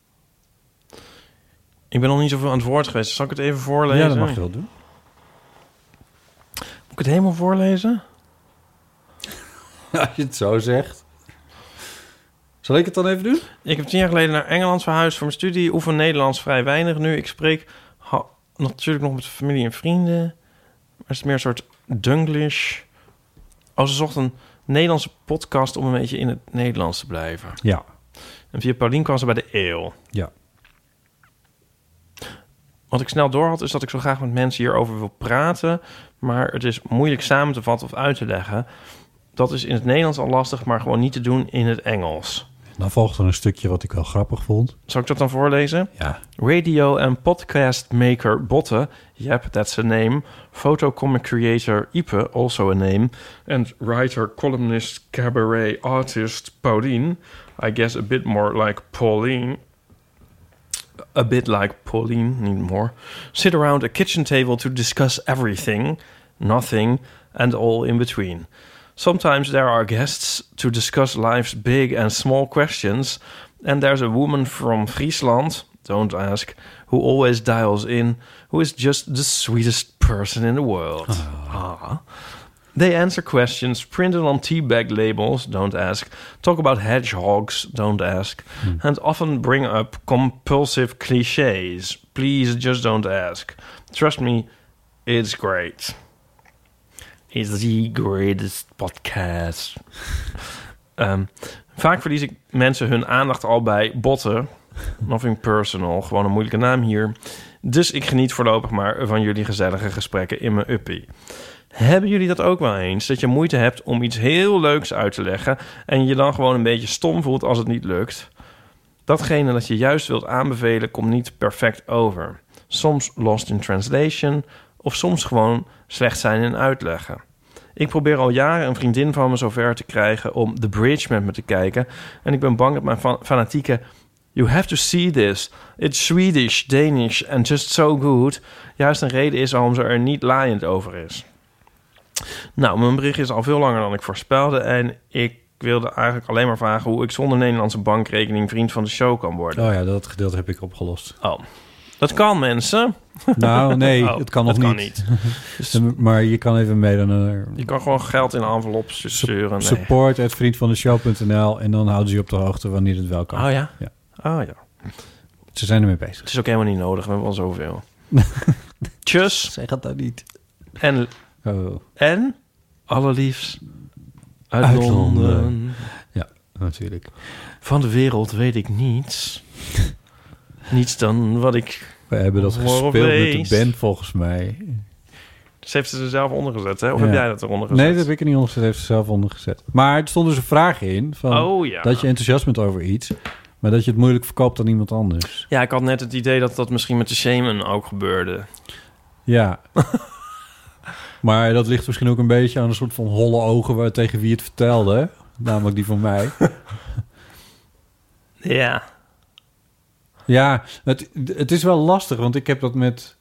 Ik ben nog niet zoveel aan het woord geweest. Zal ik het even voorlezen? Ja, dat mag je wel doen. Moet ik het helemaal voorlezen? Als je het zo zegt. Zal ik het dan even doen? Ik heb tien jaar geleden naar Engeland verhuisd voor mijn studie. Oefen Nederlands vrij weinig nu. Ik spreek ha, natuurlijk nog met familie en vrienden. Maar het is meer een soort Dunglish. Oh, ze zocht een Nederlandse podcast om een beetje in het Nederlands te blijven. Ja. En via Paulien kwam ze bij de eeuw. Ja. Wat ik snel door had, is dat ik zo graag met mensen hierover wil praten. Maar het is moeilijk samen te vatten of uit te leggen. Dat is in het Nederlands al lastig, maar gewoon niet te doen in het Engels. Dan volgt er een stukje wat ik wel grappig vond. Zal ik dat dan voorlezen? Ja. Radio en podcast maker Botte, yep, that's a name. Photo comic creator Ipe, also a name. And writer, columnist, cabaret artist Pauline. I guess a bit more like Pauline. A bit like Pauline, need more. Sit around a kitchen table to discuss everything, nothing, and all in between. Sometimes there are guests to discuss life's big and small questions, and there's a woman from Friesland, don't ask, who always dials in, who is just the sweetest person in the world. Oh. Ah. They answer questions printed on tea bag labels, don't ask, talk about hedgehogs, don't ask, hmm. and often bring up compulsive cliches. Please, just don't ask. Trust me, It's great. It's the greatest podcast. um, vaak verlies ik mensen hun aandacht al bij botten. Nothing personal. Gewoon een moeilijke naam hier. Dus ik geniet voorlopig maar van jullie gezellige gesprekken in mijn uppie. Hebben jullie dat ook wel eens? Dat je moeite hebt om iets heel leuks uit te leggen en je dan gewoon een beetje stom voelt als het niet lukt? Datgene dat je juist wilt aanbevelen komt niet perfect over. Soms lost in translation of soms gewoon slecht zijn in uitleggen. Ik probeer al jaren een vriendin van me zover te krijgen om The Bridge met me te kijken en ik ben bang dat mijn fan- fanatieke "You have to see this. It's Swedish, Danish and just so good" juist een reden is waarom ze er niet laaiend over is. Nou, mijn bericht is al veel langer dan ik voorspelde en ik wilde eigenlijk alleen maar vragen hoe ik zonder Nederlandse bankrekening vriend van de show kan worden. Oh ja, dat gedeelte heb ik opgelost. Oh, dat kan, mensen. Nou, nee, oh, het kan nog het niet. Kan niet. Dus, maar je kan even mee naar... Je kan gewoon geld in een envelop sturen. Nee. Support at vriendvandeshow punt n l en dan houden ze je op de hoogte wanneer het wel kan. Oh ja? Ja. Oh ja. Ze zijn ermee bezig. Het is ook helemaal niet nodig, we hebben al zoveel. Tjus. Zeg dat nou niet. En, oh. en allerliefst uit, uit Londen. Londen. Ja, natuurlijk. Van de wereld weet ik niets. Niets dan wat ik... We hebben dat gespeeld wees. met de band volgens mij. Ze heeft ze er zelf onder gezet, hè? Of ja. heb jij dat eronder gezet? Nee, dat heb ik er niet onder gezet. Heeft ze zelf onder gezet. Maar er stond dus een vraag in van oh, ja. dat je enthousiast bent over iets, maar dat je het moeilijk verkoopt aan iemand anders. Ja, ik had net het idee dat dat misschien met de Shaman ook gebeurde. Ja. Maar dat ligt misschien ook een beetje aan een soort van holle ogen waar, tegen wie het vertelde. Namelijk die van mij. Ja. Ja, het, het is wel lastig, want ik heb dat met...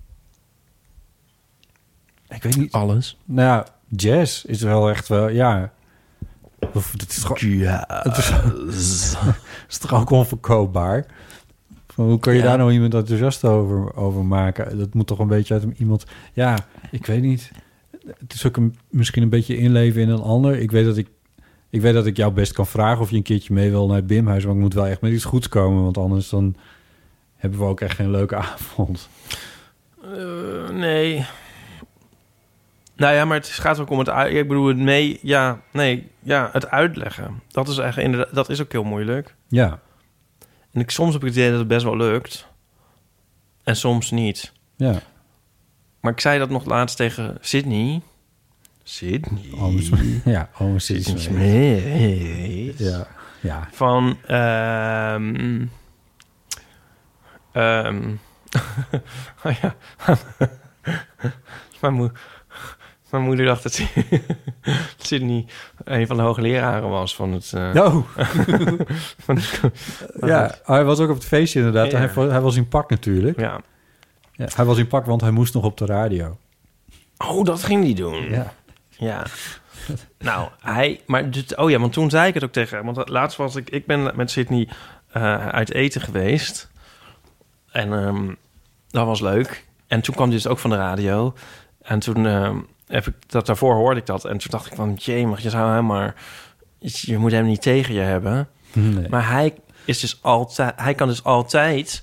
Ik weet niet... Alles? Nou ja, jazz is wel echt wel... Ja. Het is toch, ja. Het is, is toch ook onverkoopbaar? Van, hoe kun je ja. daar nou iemand enthousiast over, over maken? Dat moet toch een beetje uit iemand... Ja, ik weet niet. Het is ook een, misschien een beetje inleven in een ander. Ik weet dat ik Ik weet dat ik jou best kan vragen of je een keertje mee wil naar het Bimhuis, maar ik moet wel echt met iets goeds komen, want anders dan hebben we ook echt geen leuke avond. Uh, nee. Nou ja, maar het gaat ook om het uit. Ik bedoel het mee. Ja, nee, ja, het uitleggen. Dat is echt inderdaad. Dat is ook heel moeilijk. Ja. En ik soms heb ik het idee dat het best wel lukt, en soms niet. Ja. Maar ik zei dat nog laatst tegen Sydney. Sydney. Oh, ja, oh, Sydney. Sydney. Ja, ja. Van. Um, um, oh ja. mijn, mo- mijn moeder dacht dat Sydney een van de hoogleraren was van het. Uh, no. van ja, hij was ook op het feestje inderdaad. Ja. Hij, hij was in pak natuurlijk. Ja. Ja. Hij was in pak, want hij moest nog op de radio. Oh, dat ging hij doen. Ja. Ja. Nou, hij... Maar, oh ja, want toen zei ik het ook tegen hem. Want laatst was ik... Ik ben met Sydney uh, uit eten geweest. En um, dat was leuk. En toen kwam hij dus ook van de radio. En toen um, heb ik... Dat, daarvoor hoorde ik dat. En toen dacht ik van... Jee, je zou hem maar... Je moet hem niet tegen je hebben. Nee. Maar hij is dus altijd... Hij kan dus altijd...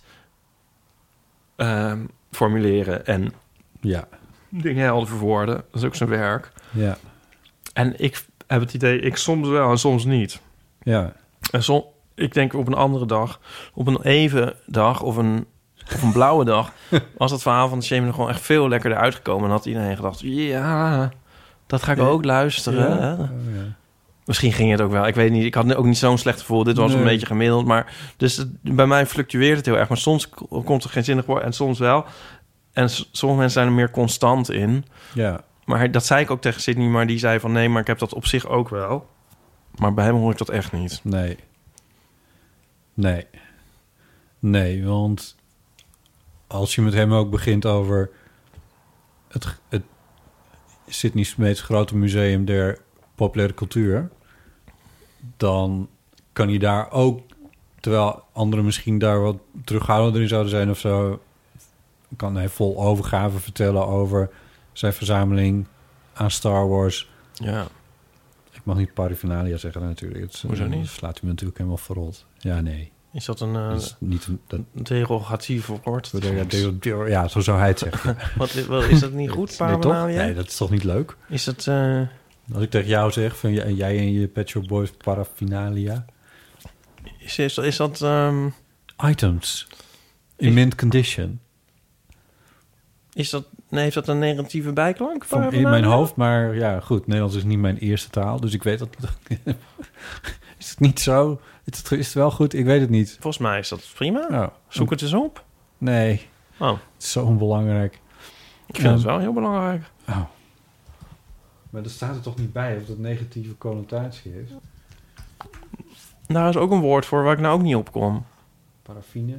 Um, formuleren en... Ja. Dingen helder verwoorden. Dat is ook zijn werk. Ja. En ik heb het idee, ik soms wel en soms niet. Ja. En som, ik denk op een andere dag, op een even dag of een, of een blauwe dag, was dat verhaal van de Shaman gewoon echt veel lekkerder uitgekomen. En had iedereen gedacht, ja, dat ga ik ook luisteren. Ja. Oh, ja. Misschien ging het ook wel. Ik weet niet. Ik had ook niet zo'n slecht gevoel. Dit was nee. een beetje gemiddeld. Maar dus het, bij mij fluctueert het heel erg. Maar soms komt er geen zinnig woord en soms wel. En sommige mensen zijn er meer constant in. Ja. Maar dat zei ik ook tegen Sydney, maar die zei van nee, maar ik heb dat op zich ook wel. Maar bij hem hoor ik dat echt niet. Nee. Nee. Nee, want als je met hem ook begint over het, het Sydney Smeets grote museum der populaire cultuur, dan kan hij daar ook, terwijl anderen misschien daar wat terughoudender in zouden zijn of zo, kan hij vol overgave vertellen over zijn verzameling aan Star Wars. Ja. Ik mag niet paraphernalia zeggen natuurlijk. Het, Hoezo niet? slaat u me natuurlijk helemaal verrot. Ja, nee. Is dat een, uh, is niet een, een derogatief woord? Ja, de, de, ja, zo zou hij het zeggen. wat, wat, is dat niet goed, paraphernalia? Nee, nee, dat is toch niet leuk? Is dat... Uh... Als ik tegen jou zeg, van jij, jij en je Pet Shop Boys paraphernalia... Is, is, is dat... Um... Items. In is... mint condition. Is dat... Nee, heeft dat een negatieve bijklank? Van in mijn hoofd, maar ja, goed. Nederlands is niet mijn eerste taal, dus ik weet dat... Is het niet zo? Is het, is het wel goed? Ik weet het niet. Volgens mij is dat prima. Oh. Zoek het eens op. Nee. Oh. Het is zo onbelangrijk. Ik vind um, het wel heel belangrijk. Oh. Maar er staat er toch niet bij of dat negatieve connotatie heeft? Daar is ook een woord voor waar ik nou ook niet op kom. Paraffine.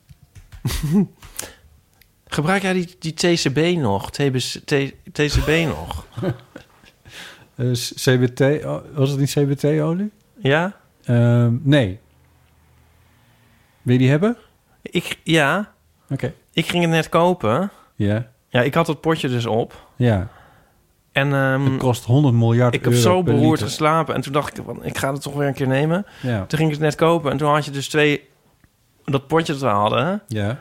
Gebruik jij die, die T C B nog? T C B nog? uh, C B T, was het niet C B T-olie? Ja? Um, nee. Wil je die hebben? Ik, ja. Oké. Okay. Ik ging het net kopen. Ja. Ja, ik had het potje dus op. Ja. En um, het kost honderd miljard ik euro. Ik heb zo beroerd liter. geslapen. En toen dacht ik, ik ga het toch weer een keer nemen. Ja. Toen ging ik het net kopen. En toen had je dus twee... Dat potje dat we hadden. Ja.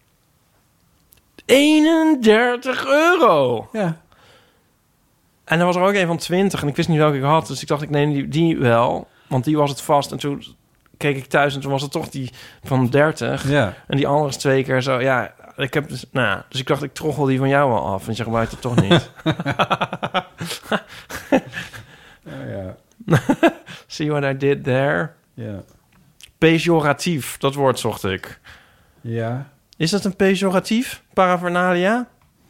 eenendertig euro. Ja. En er was er ook een van twintig. En ik wist niet welke ik had. Dus ik dacht, ik neem die, die wel. Want die was het vast. En toen keek ik thuis. En toen was het toch die van dertig. Ja. En die andere is twee keer zo. Ja, ik heb dus... Nou ja, dus ik dacht, ik troggel die van jou wel af. Want je gebruikt het toch niet. Oh, ja. See what I did there? Ja. Pejoratief, dat woord zocht ik. Ja. Is dat een pejoratief? Paraphernalia?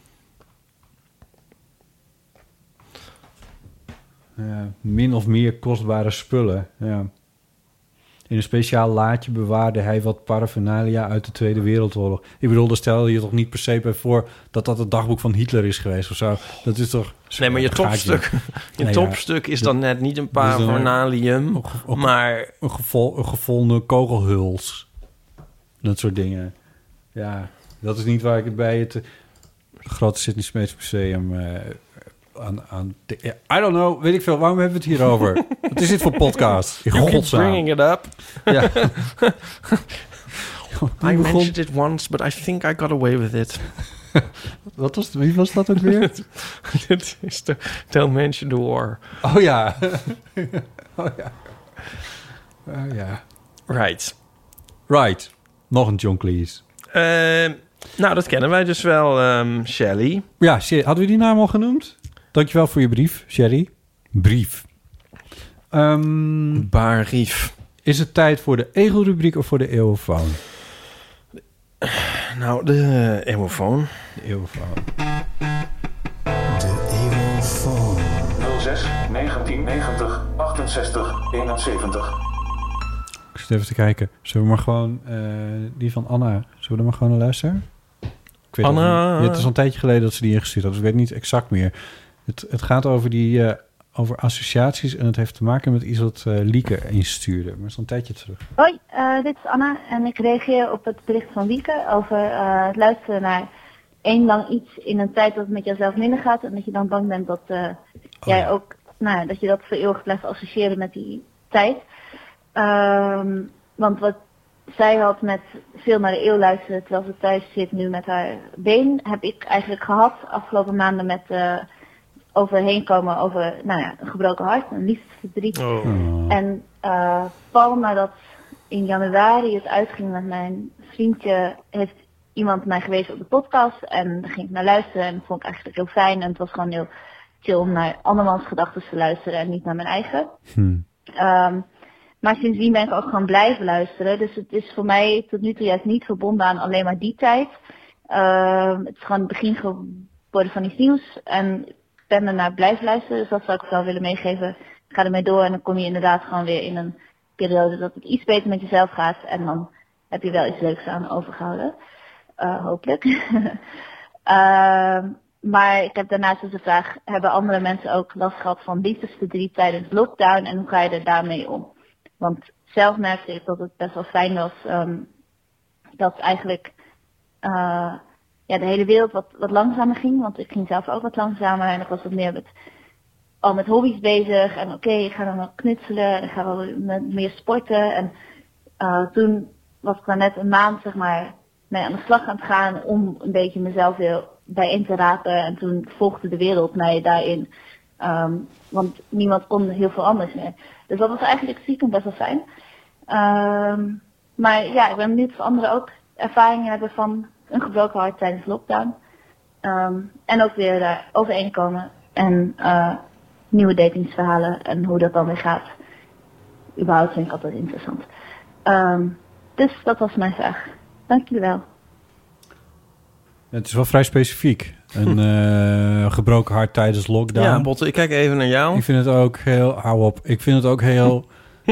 Ja, min of meer kostbare spullen, ja. In een speciaal laadje bewaarde hij wat paraphernalia uit de Tweede Wereldoorlog. Ik bedoel, daar stel je toch niet per se bij voor dat dat het dagboek van Hitler is geweest of zo. Dat is toch... Nee, maar je topstuk, je nee, topstuk ja, is dan net niet een paraphernalium, een, een, maar... Een, gevol, een gevonden kogelhuls. Dat soort dingen. Ja, dat is niet waar ik het bij het grote Sydney Smeets Museum... Uh, aan, aan de, I don't know, weet ik veel. Waarom hebben we het hier over? Wat is dit voor podcast? You keep bringing it up. Ja. I mentioned it once, but I think I got away with it. Wat was, wie was dat ook weer? Dit is de Don't Mention the War. Oh ja. Oh ja. Oh ja. Right. Right. Nog een John Cleese. Uh, nou, dat kennen wij dus wel, um, Shelley. Ja, hadden we die naam al genoemd? Dankjewel voor je brief, Sherry. Brief. Um, Barief. Is het tijd voor de egelrubriek of voor de eeuwfoon? Nou, de eeuwfoon. De eeuwfoon. De eeuwfoon. nul zes negentien negentig achtenzestig eenenzeventig. Ik zit even te kijken. Zullen we maar gewoon uh, die van Anna... Zullen we er maar gewoon naar luisteren? Ik weet Anna. Het, het is al een tijdje geleden dat ze die ingestuurd had. Dus ik weet niet exact meer. Het, het gaat over die uh, over associaties en het heeft te maken met iets wat uh, Lieke instuurde. Maar het is al een tijdje terug. Hoi, uh, dit is Anna en ik reageer op het bericht van Lieke over uh, het luisteren naar één lang iets in een tijd dat het met jezelf minder gaat en dat je dan bang bent dat uh, oh, jij ja. ook, nou ja, dat je dat voor eeuwig blijft associëren met die tijd. Um, want wat zij had met veel naar de eeuw luisteren terwijl ze thuis zit nu met haar been, heb ik eigenlijk gehad afgelopen maanden met uh, overheen komen over nou ja, een gebroken hart, een liefdesverdriet. Oh. En uh, pal nadat in januari het uitging met mijn vriendje, heeft iemand mij gewezen op de podcast en daar ging ik naar luisteren en dat vond ik eigenlijk heel fijn en het was gewoon heel chill om naar andermans gedachten te luisteren en niet naar mijn eigen. Hmm. Um, Maar sindsdien ben ik ook gewoon blijven luisteren. Dus het is voor mij tot nu toe juist niet verbonden aan alleen maar die tijd. Uh, het is gewoon het begin geworden van iets nieuws. En ik ben ernaar blijven luisteren. Dus dat zou ik wel willen meegeven. Ik ga ermee door en dan kom je inderdaad gewoon weer in een periode dat het iets beter met jezelf gaat. En dan heb je wel iets leuks aan overgehouden. Uh, hopelijk. uh, maar ik heb daarnaast dus de vraag, hebben andere mensen ook last gehad van liefdesverdriet tijdens lockdown? En hoe ga je er daarmee om? Want zelf merkte ik dat het best wel fijn was um, dat eigenlijk uh, ja, de hele wereld wat, wat langzamer ging. Want ik ging zelf ook wat langzamer en ik was wat meer met, al met hobby's bezig. En oké, okay, ik ga dan wel knutselen en ik ga wel met meer sporten. En uh, toen was ik daar net een maand zeg maar mee aan de slag aan het gaan om een beetje mezelf weer bijeen te rapen. En toen volgde de wereld mij daarin. Um, want niemand kon heel veel anders meer. Dus dat was eigenlijk stiekem best wel fijn. Um, maar ja, ik ben benieuwd of anderen ook ervaringen hebben van een gebroken hart tijdens lockdown. Um, en ook weer daar overeen komen. En uh, nieuwe datingsverhalen en hoe dat dan weer gaat. Überhaupt vind ik altijd interessant. Um, dus dat was mijn vraag. Dank jullie wel. Ja, het is wel vrij specifiek. Een uh, gebroken hart tijdens lockdown. Ja, Botte, ik kijk even naar jou. Ik vind het ook heel... Hou op. Ik vind het ook heel...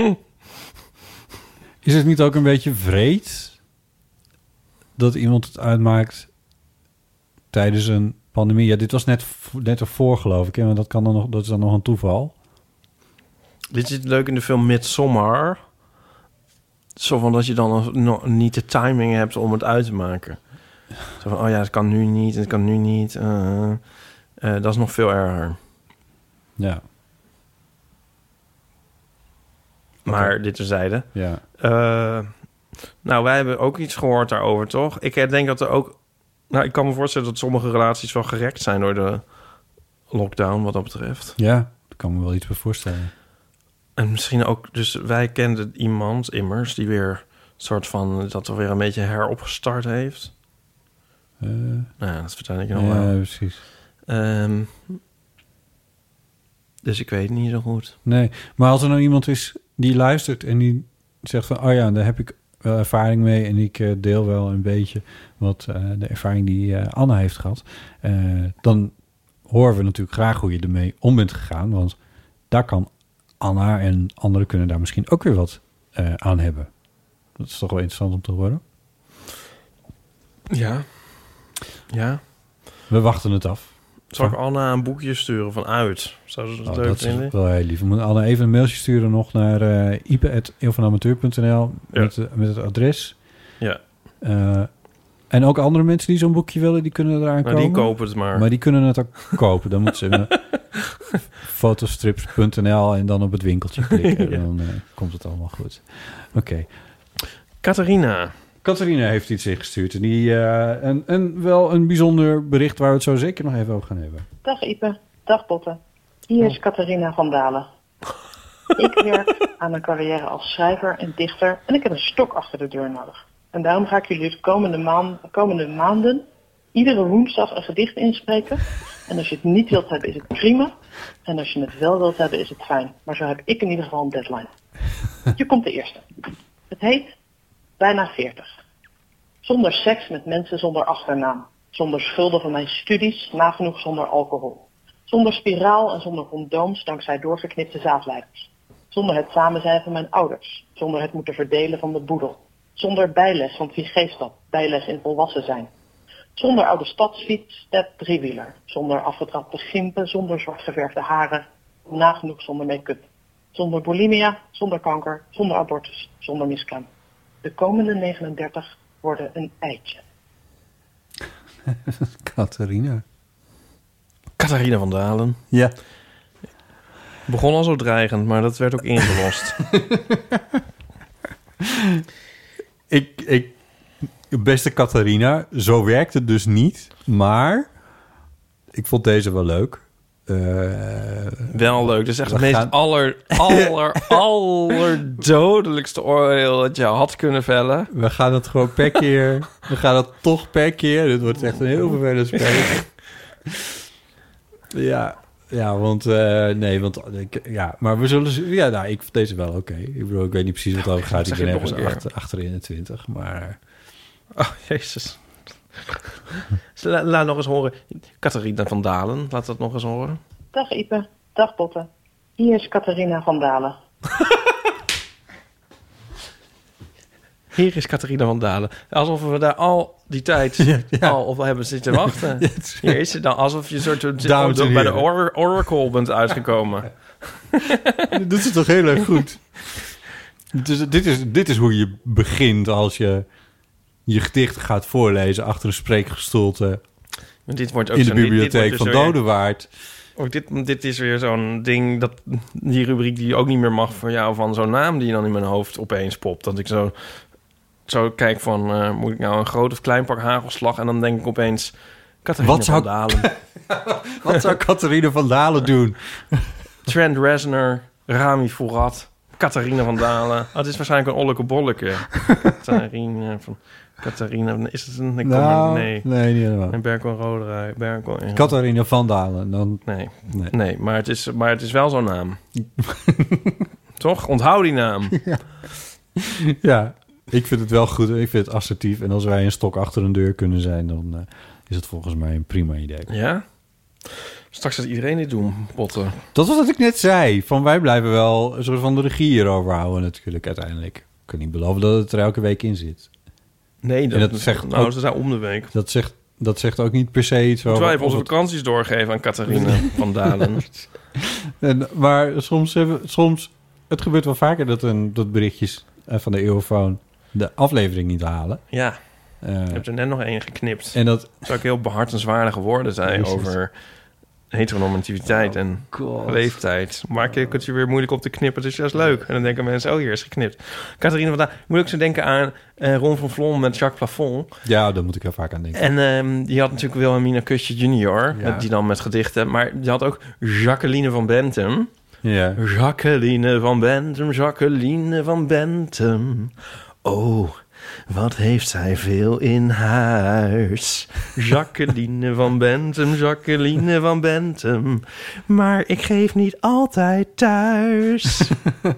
Is het niet ook een beetje vreed dat iemand het uitmaakt tijdens een pandemie? Ja, dit was net, net ervoor, geloof ik. Hè? Want dat, kan dan nog, dat is dan nog een toeval. Dit is leuk in de film Midsommar. Zo van dat je dan nog niet de timing hebt om het uit te maken. Zo van, oh ja, het kan nu niet, het kan nu niet. Uh, uh, dat is nog veel erger. Ja. Maar okay. dit terzijde. Ja. Uh, nou, wij hebben ook iets gehoord daarover, toch? Ik denk dat er ook... Nou, ik kan me voorstellen dat sommige relaties wel gerekt zijn door de lockdown, wat dat betreft. Ja, dat kan me wel iets bij voorstellen. En misschien ook... Dus wij kenden iemand, immers, die weer soort van... dat er weer een beetje heropgestart heeft. Uh, nou ja, dat vertel ik je nog ja, wel. Ja, precies. Um, dus ik weet niet zo goed. Nee, maar als er nou iemand is die luistert en die zegt van... oh ja, daar heb ik wel ervaring mee en ik uh, deel wel een beetje... wat uh, de ervaring die uh, Anna heeft gehad... Uh, dan horen we natuurlijk graag hoe je ermee om bent gegaan... want daar kan Anna en anderen kunnen daar misschien ook weer wat uh, aan hebben. Dat is toch wel interessant om te horen? Ja. Ja. We wachten het af. Zal ik Anna een boekje sturen van uit? Zou ze dat oh, leuk dat vinden? is wel heel lief. We moeten Anna even een mailtje sturen nog naar uh, ipe at eeuwvanamateur punt n l ja. met, uh, met het adres. Ja. Uh, en ook andere mensen die zo'n boekje willen, die kunnen eraan maar komen. Die kopen het maar. Maar die kunnen het ook kopen. Dan moeten ze naar fotostrips punt n l en dan op het winkeltje klikken. ja. Dan uh, komt het allemaal goed. Oké. Okay. Catharina. Catharina heeft iets ingestuurd. En, die, uh, en, en wel een bijzonder bericht waar we het zo zeker nog even over gaan hebben. Dag Ipe, dag Botte. Hier is Catharina van Dalen. Ik werk aan een carrière als schrijver en dichter en ik heb een stok achter de deur nodig. En daarom ga ik jullie de komende, maan, de komende maanden iedere woensdag een gedicht inspreken. En als je het niet wilt hebben is het prima. En als je het wel wilt hebben is het fijn. Maar zo heb ik in ieder geval een deadline. Hier komt de eerste. Het heet Bijna veertig. Zonder seks met mensen zonder achternaam. Zonder schulden van mijn studies, nagenoeg zonder alcohol. Zonder spiraal en zonder condooms dankzij doorgeknipte zaadleiders. Zonder het samen zijn van mijn ouders. Zonder het moeten verdelen van de boedel. Zonder bijles, want wie geeft dat? Bijles in volwassen zijn. Zonder oude stadsfiets, step, driewieler. Zonder afgetrapte gimpen, zonder zwartgeverfde haren. Nagenoeg zonder make-up. Zonder bulimia, zonder kanker, zonder abortus, zonder miskraam. De komende negenendertig worden een eitje. Catharina. Catharina van Dalen. Ja. Begon al zo dreigend, maar dat werd ook ingelost. ik, ik, beste Catharina, zo werkt het dus niet. Maar ik vond deze wel leuk. Uh, wel leuk. Dat is echt het meest gaan... aller, aller, allerdodelijkste oordeel dat je had kunnen vellen. We gaan het gewoon per keer. We gaan het toch per keer. Dit wordt echt een heel vervelend spel. ja, ja, want uh, nee, want ja, maar we zullen. Ja, nou, ik vond deze wel oké. Okay. Ik bedoel, ik weet niet precies wat het over gaat. Ik ben ergens achter, achter eenentwintig, maar. Oh, jezus. La, laat nog eens horen. Catharina van Dalen, laat dat nog eens horen. Dag Ipe, dag Botte. Hier is Catharina van Dalen. Hier is Catharina van Dalen. Alsof we daar al die tijd ja, ja. al op hebben zitten wachten. Ja, Hier is het dan, alsof je soort oh, bij de or- Oracle bent uitgekomen. Dat is toch heel erg goed. Dus, dit, is, dit is hoe je begint als je je gedicht gaat voorlezen achter een spreekgestoelte dit wordt ook in de bibliotheek van Dodewaard. Ook dit, dit is weer zo'n ding, dat die rubriek die ook niet meer mag voor jou, van zo'n naam die dan in mijn hoofd opeens popt. Dat ik zo zo kijk van... Uh, moet ik nou een groot of klein pak hagelslag? En dan denk ik opeens... Catharina Wat zou... van Dalen. Wat zou Catharina van Dalen doen? Trent Reznor, Rami Fourad, Catharina van Dalen. Oh, het is waarschijnlijk een olleke bolleke. Catharina van... Catharina, is het een... Ik kom nou, er, nee. nee, niet helemaal. En Berko Roderij. Berko en... Catharina van Dalen. Dan... Nee, nee. nee maar, het is, maar het is wel zo'n naam. Toch? Onthoud die naam. Ja. Ja, ik vind het wel goed. Ik vind het assertief. En als wij een stok achter een deur kunnen zijn... dan uh, is het volgens mij een prima idee. Ja? Straks gaat iedereen dit doen, Potten. Dat was wat ik net zei. Van wij blijven wel een soort van de regie hierover houden natuurlijk uiteindelijk. Ik kan niet beloven dat het er elke week in zit. Nee, dat, dat dat zegt nou, ook, ze zijn om de week. Dat zegt, dat zegt ook niet per se iets over... Moeten wij even onze het... vakanties doorgeven aan Catharina van Dalen. En, maar soms, hebben, soms... Het gebeurt wel vaker dat, een, dat berichtjes van de Eeuwfoon de aflevering niet halen. Ja, uh, je hebt er net nog één geknipt. En dat... zou ik heel behartenswaardige woorden zijn over heteronormativiteit oh, en God. leeftijd. Maar je kunt je weer moeilijk op te knippen. Het is juist leuk. En dan denken mensen, oh, hier is geknipt. Catharina van Dalen. Moet ik zo denken aan uh, Ron van Vlon met Jacques Plafond. Ja, daar moet ik heel vaak aan denken. En um, die had natuurlijk Wilhelmina Kusje junior. Ja. Met, die dan met gedichten. Maar die had ook Jacqueline van Bentum. Ja. Jacqueline van Bentum, Jacqueline van Bentum. Oh, wat heeft zij veel in huis. Jacqueline van Bentum, Jacqueline van Bentum. Maar ik geef niet altijd thuis.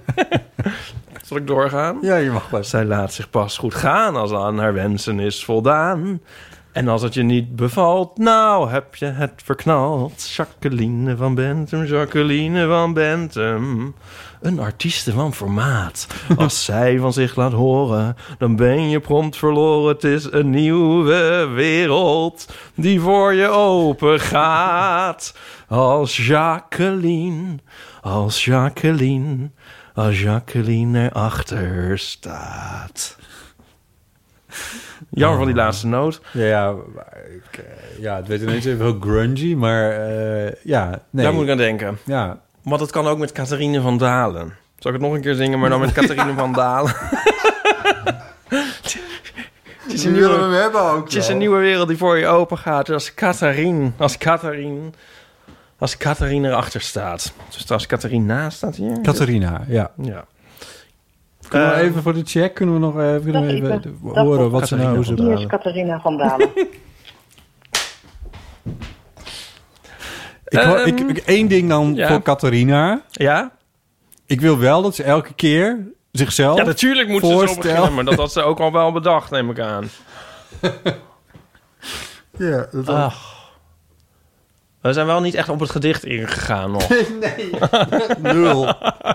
Zal ik doorgaan? Ja, je mag wel. Zij laat zich pas goed gaan als aan haar wensen is voldaan. En als het je niet bevalt, nou heb je het verknald. Jacqueline van Bentum, Jacqueline van Bentum. Een artieste van formaat. Als zij van zich laat horen, dan ben je prompt verloren. Het is een nieuwe wereld die voor je open gaat. Als Jacqueline, als Jacqueline, als Jacqueline erachter staat. Jammer van die laatste noot. Ja, ja, ik, uh, ja het werd ineens even heel grungy, maar uh, ja, nee. Daar moet ik aan denken. Ja. Want het kan ook met Catharina van Dalen. Zal ik het nog een keer zingen, maar dan met Catharina van Dalen? Het is een nieuwe, we hebben ook het is een nieuwe wereld die voor je open gaat. Als Catharine, als Catharine, als Catharine erachter staat. Dus als Catharina staat hier. Catharina, ja. Ja. Kunnen we uh, even voor de check, kunnen we nog even, kunnen we even ik horen wat ze nou... Ze Hier is Catharina van Dalen. ik, um, ik, ik, één ding dan ja. voor Catharina. Ja? Ik wil wel dat ze elke keer zichzelf Ja, natuurlijk moet ze zo beginnen, maar dat had ze ook al wel bedacht, neem ik aan. Ja, dat Ach. We zijn wel niet echt op het gedicht ingegaan nog. Nee, nul.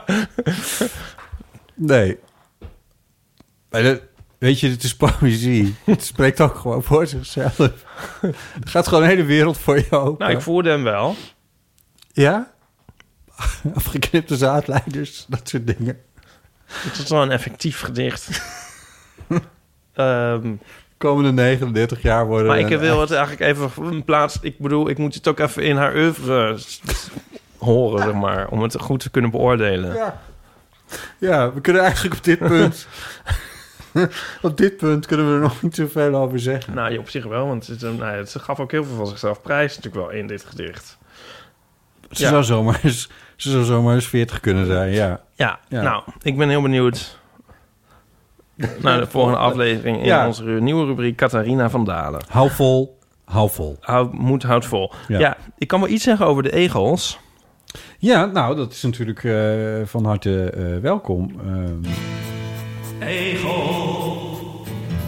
Nee. Maar dat, weet je, het is poëzie. Het spreekt ook gewoon voor zichzelf. Er gaat gewoon een hele wereld voor je open. Nou, ik voelde hem wel. Ja? Afgeknipte zaadleiders, dat soort dingen. Het is wel een effectief gedicht. um, Komende negenendertig jaar worden... Maar ik wil het eigenlijk even plaatsen. Ik bedoel, ik moet het ook even in haar oeuvre horen, zeg maar. Om het goed te kunnen beoordelen. Ja. Ja, we kunnen eigenlijk op dit punt... op dit punt kunnen we er nog niet zoveel over zeggen. Nou, ja, op zich wel, want het, nou, het gaf ook heel veel van zichzelf prijs natuurlijk wel in dit gedicht. Ze, ja. zou, zomaar eens, ze zou zomaar eens veertig kunnen zijn, ja. Ja, ja. Nou, ik ben heel benieuwd naar de volgende aflevering in ja. onze nieuwe rubriek Catharina van Dalen. Hou vol, hou vol. Hou, moet, houd vol. Ja. ja, ik kan wel iets zeggen over de egels. Ja, nou, dat is natuurlijk uh, van harte uh, welkom. Um... Egel.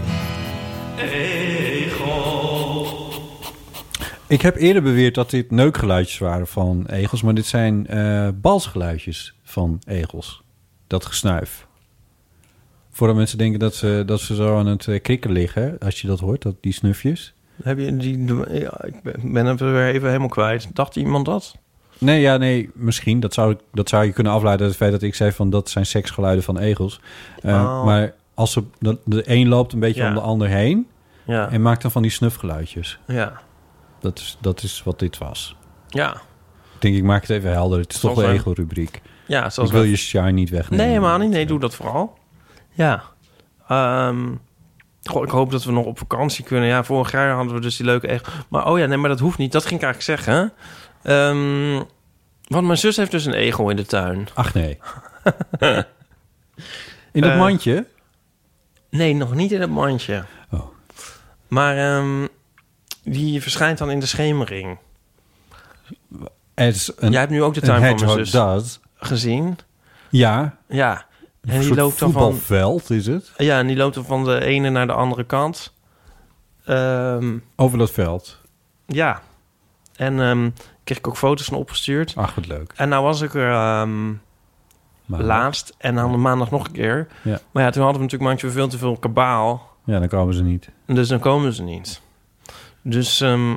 Egel. Ik heb eerder beweerd dat dit neukgeluidjes waren van egels, maar dit zijn uh, balsgeluidjes van egels. Dat gesnuif. Voordat mensen denken dat ze, dat ze zo aan het uh, krikken liggen, als je dat hoort, dat, die snufjes. Heb je die? Ja, ik ben het weer even helemaal kwijt. Dacht iemand dat? Nee, ja, nee, misschien. Dat zou, dat zou je kunnen afleiden uit het feit dat ik zei van dat zijn seksgeluiden van egels. Uh, oh. Maar als ze, de, de een loopt een beetje ja. om de ander heen ja. en maakt dan van die snufgeluidjes. Ja. Dat is, dat is wat dit was. Ja. Ik denk, ik maak het even helder. Het is zoals toch de ego-rubriek. Ja, zoals ik wil we... je shine niet wegnemen. Nee, helemaal niet. Nee, doe dat vooral. Ja. Um, Goh, ik hoop dat we nog op vakantie kunnen. Ja, vorig jaar hadden we dus die leuke egel. Maar oh ja, nee, maar dat hoeft niet. Dat ging ik eigenlijk zeggen. Um, want mijn zus heeft dus een egel in de tuin. Ach nee. In dat Uh, mandje? Nee, nog niet in het mandje. Oh. Maar um, die verschijnt dan in de schemering. As een, Jij hebt nu ook de tuin van mijn zus does. gezien. Ja. Ja. En Een die soort loopt dan van voetbalveld is het? Ja, en die loopt dan van de ene naar de andere kant. Um, Over dat veld. Ja. En um, kreeg ik ook foto's van opgestuurd. Ach, wat leuk. En nou was ik er um, laatst en dan de maandag nog een keer. Ja. Maar ja, toen hadden we natuurlijk manchmal veel te veel kabaal. Ja, dan komen ze niet. Dus dan komen ze niet. Dus, um,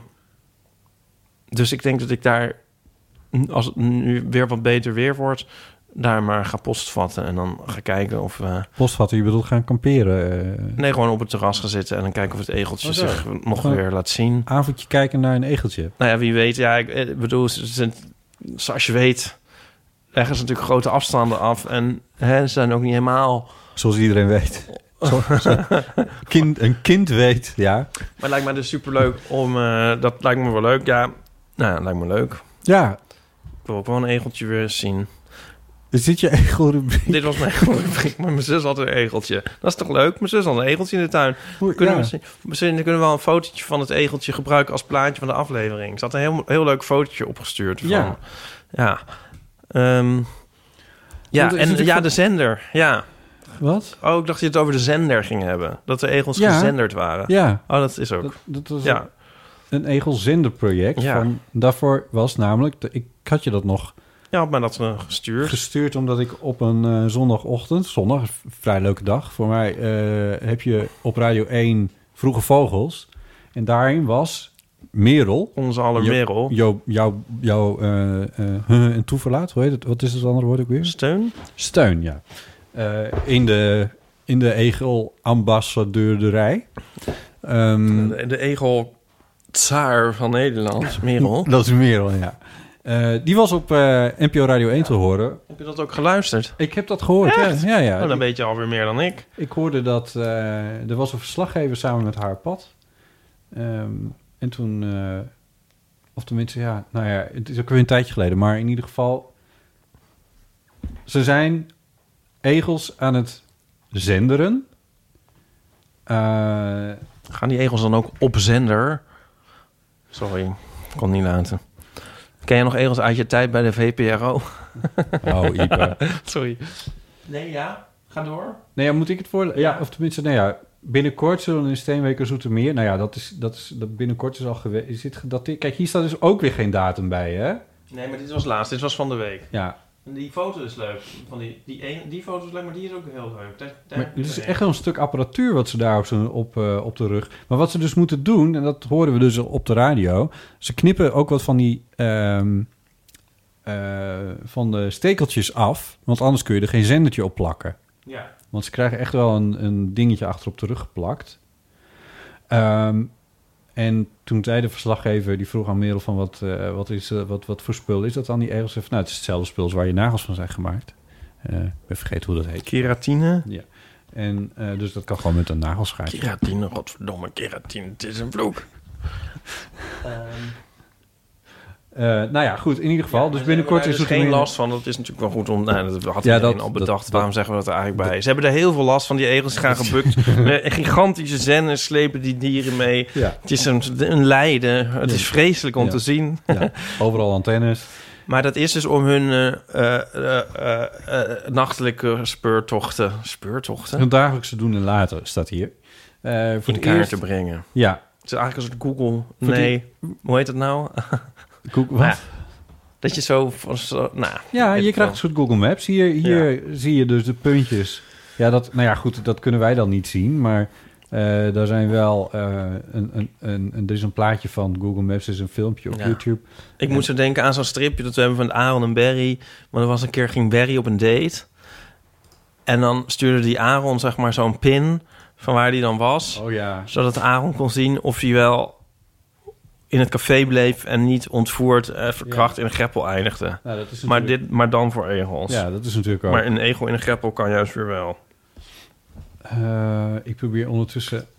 dus ik denk dat ik daar, als het nu weer wat beter weer wordt, daar maar ga postvatten en dan ga kijken of... Uh, postvatten, je bedoelt gaan kamperen? Uh... Nee, gewoon op het terras gaan zitten en dan kijken of het egeltje oh, zich nog gewoon weer laat zien. Avondje kijken naar een egeltje. Nou ja, wie weet. Ja, ik bedoel, ze zijn, zoals je weet, leggen ze natuurlijk grote afstanden af en hè, ze zijn ook niet helemaal... Zoals iedereen weet. Zo, zo. Kind, een kind weet, ja. Maar het lijkt mij dus superleuk om... Uh, dat lijkt me wel leuk, ja. Nou, dat lijkt me leuk. Ja. Ik wil ook wel een egeltje weer zien. Is dit je egelrubriek? Dit was mijn egelrubriek, maar mijn zus had een egeltje. Dat is toch leuk? Mijn zus had een egeltje in de tuin. Kunnen ja. we zien? Misschien kunnen we wel een fotootje van het egeltje gebruiken als plaatje van de aflevering. Ze had een heel, heel leuk fotootje opgestuurd. Van, ja. Ja. Um, ja, en ja, de zender. Ja. Wat? Oh, ik dacht dat je het over de zender ging hebben. Dat de egels ja. gezenderd waren. Ja. Oh, dat is ook. Dat, dat was ja. een egelzenderproject. Ja. Van, daarvoor was namelijk... Ik had je dat nog... Ja, had mij dat uh, gestuurd. Gestuurd omdat ik op een uh, zondagochtend... Zondag, een vrij leuke dag. Voor mij uh, heb je op Radio één Vroege Vogels. En daarin was Merel. Onze aller Merel. Jouw jou, jou, uh, uh, en toeverlaat. Hoe heet het? Wat is het andere woord ook weer? Steun. Steun, ja. Uh, in de, in de egel-ambassadeurderij. Um, de, de egel-tsaar van Nederland, Merel. Dat is Merel, ja. Uh, die was op uh, N P O Radio één te horen. Heb je dat ook geluisterd? Ik heb dat gehoord, ja. ja, ja. Oh, dan weet je alweer meer dan ik. Ik hoorde dat uh, er was een verslaggever samen met haar pad. Um, en toen, uh, of tenminste, ja, nou ja, het is ook weer een tijdje geleden. Maar in ieder geval, ze zijn egels aan het zenderen. Uh, Gaan die egels dan ook op zender? Sorry, ik kon het niet laten. Ken je nog egels uit je tijd bij de V P R O? Oh, Ipe. Sorry. Nee, ja. Ga door. Nee, ja, moet ik het voor? Ja, of tenminste, nou ja, binnenkort zullen in Steenwijk Zoetermeer... Nou ja, dat is, dat is dat binnenkort is al geweest. Is dit gedateerd? Kijk, hier staat dus ook weer geen datum bij, hè? Nee, maar dit was laatst. Dit was van de week. Ja. En die foto is leuk. Van die, die, een, die foto is leuk, maar die is ook heel leuk. Daar, daar Maar het is echt wel een stuk apparatuur wat ze daar op, z'n, op, uh, op de rug... Maar wat ze dus moeten doen, en dat horen we dus op de radio... Ze knippen ook wat van die... Um, uh, van de stekeltjes af. Want anders kun je er geen zendertje op plakken. Ja. Want ze krijgen echt wel een, een dingetje achter op de rug geplakt. Um, en toen zei de verslaggever, die vroeg aan Merel van... wat, uh, wat, is, uh, wat, wat voor spul is dat dan, die egels? Nou, het is hetzelfde spul als waar je nagels van zijn gemaakt. Uh, ik ben vergeten hoe dat heet. Keratine? Ja. En uh, dus dat kan gewoon met een nagelschaartje. Keratine, godverdomme, keratine. Het is een vloek. um. Uh, nou ja, goed, in ieder geval. Ja, dus binnenkort is er dus geen meer... last van. Dat is natuurlijk wel goed om... Nou, dat had ja, iedereen dat, al bedacht. Dat, Waarom dat, zeggen we dat er eigenlijk bij? Ze hebben er heel veel last van. Die egels gaan gebukt. Met gigantische zenders slepen die dieren mee. Ja. Het is een, een lijden. Het ja. is vreselijk om ja. te zien. Ja. Overal antennes. Maar dat is dus om hun uh, uh, uh, uh, uh, nachtelijke speurtochten... Speurtochten? Hun dagelijkse doen en laten, staat hier. Uh, voor in kaart eerst... te brengen. Ja. Het is eigenlijk als een Google... Nee, die... hoe heet dat nou? Google, wat? Ja. Dat je zo... zo nou, ja, je krijgt een soort Google Maps. Hier, hier ja. zie je dus de puntjes. Ja, dat, nou ja, goed, dat kunnen wij dan niet zien. Maar uh, daar zijn wel... Uh, een, een, een, een, er is een plaatje van Google Maps. Er is een filmpje op ja. YouTube. Ik en, moest zo denken aan zo'n stripje dat we hebben van Aaron en Barry. Maar er was een keer, ging Barry op een date. En dan stuurde die Aaron, zeg maar, zo'n pin... van waar die dan was. Oh ja. Zodat Aaron kon zien of hij wel... in het café bleef en niet ontvoerd, uh, verkracht ja. in een greppel eindigde. Ja, dat is maar, dit, maar dan voor egels. Ja, dat is natuurlijk ook. Maar een egel in een greppel kan juist weer wel. Uh, ik probeer ondertussen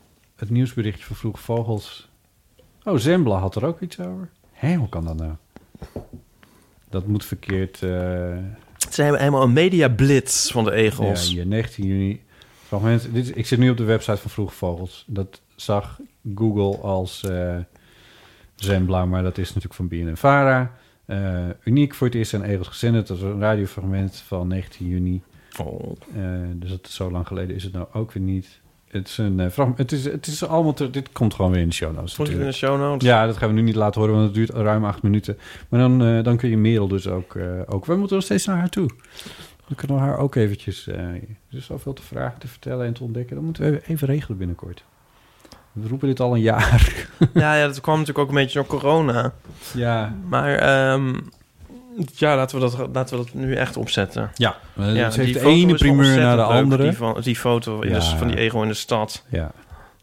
het nieuwsberichtje van Vroege Vogels. Oh, Zembla had er ook iets over. Hé, hoe kan dat nou? Dat moet verkeerd... Uh... Ze hebben helemaal een mediablitz van de egels. Ja, hier, negentien juni. Fragment. Dit, is- ik zit nu op de website van Vroege Vogels. Dat zag Google als uh, Zembla, maar dat is natuurlijk van B N N Vara. Uh, uniek voor het eerst zijn egels gezenderd. Dat is een radiofragment van negentien juni. Oh. Uh, dus dat, zo lang geleden is het nou ook weer niet. Het is een uh, fragment. Het is, het is allemaal... Te, dit komt gewoon weer in de show notes. Vond je het in de natuurlijk. show notes? Ja, dat gaan we nu niet laten horen, want het duurt ruim acht minuten. Maar dan, uh, dan kun je Merel dus ook... Uh, ook we moeten nog steeds naar haar toe. Dan kunnen we haar ook eventjes... Uh, er is zoveel te vragen, te vertellen en te ontdekken. Dan moeten we even, even regelen binnenkort. We roepen dit al een jaar. Ja, ja, dat kwam natuurlijk ook een beetje door corona. Ja. Maar um, ja, laten we, dat, laten we dat nu echt opzetten. Ja, uh, ja ze heeft de foto ene is wel primeur naar de ontzettend leuk, andere. Die, van, die foto in Ja. de, van die egel in de stad. Ja.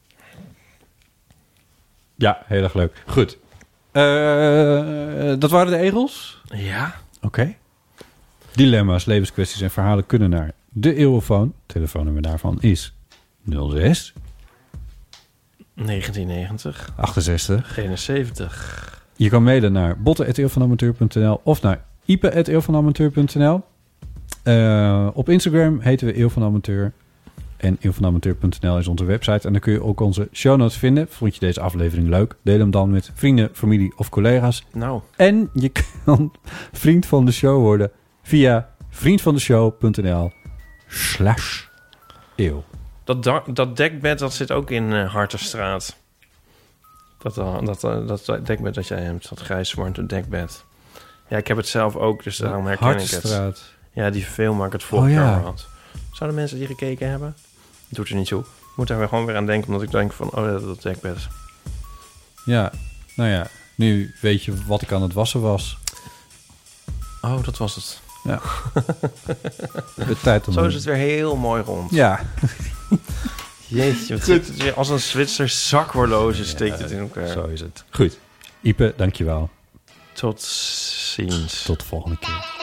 Ja, heel erg leuk. Goed. Uh, dat waren de egels? Ja. Oké. Okay. Dilemma's, levenskwesties en verhalen kunnen naar de Eeuwenfoon. Telefoonnummer daarvan is nul zes negentien negentig achtenzestig eenenzeventig. Je kan mailen naar botten at eeuwvanamateur punt n l of naar ipe at eeuwvanamateur punt n l. Uh, op Instagram heten we Eeuw van Amateur. En eeuwvanamateur punt n l is onze website. En dan kun je ook onze show notes vinden. Vond je deze aflevering leuk? Deel hem dan met vrienden, familie of collega's. Nou. En je kan vriend van de show worden via vriendvandeshow punt n l slash eeuw. Dat, da- dat dekbed, dat zit ook in uh, Hartenstraat. Dat, uh, dat, uh, dat dekbed dat jij hebt, dat grijs-zwarte dekbed. Ja, ik heb het zelf ook, dus daarom herken Hartenstraat. ik het. Ja, die film waar ik het vorig Oh, ja. jaar had. Zouden mensen die gekeken hebben? Doet er niet toe. Ik moet daar weer gewoon weer aan denken, omdat ik denk van, oh, dat, dat dekbed. Ja, nou ja, nu weet je wat ik aan het wassen was. Oh, dat was het. Ja. De tijd om Zo is het weer heel mooi rond. Ja. Jeetje, wat zit het weer als een Zwitser zakhorloge steekt Ja, het in elkaar. Zo is het. Goed. Ipe, dankjewel. Tot ziens. Tot de volgende keer.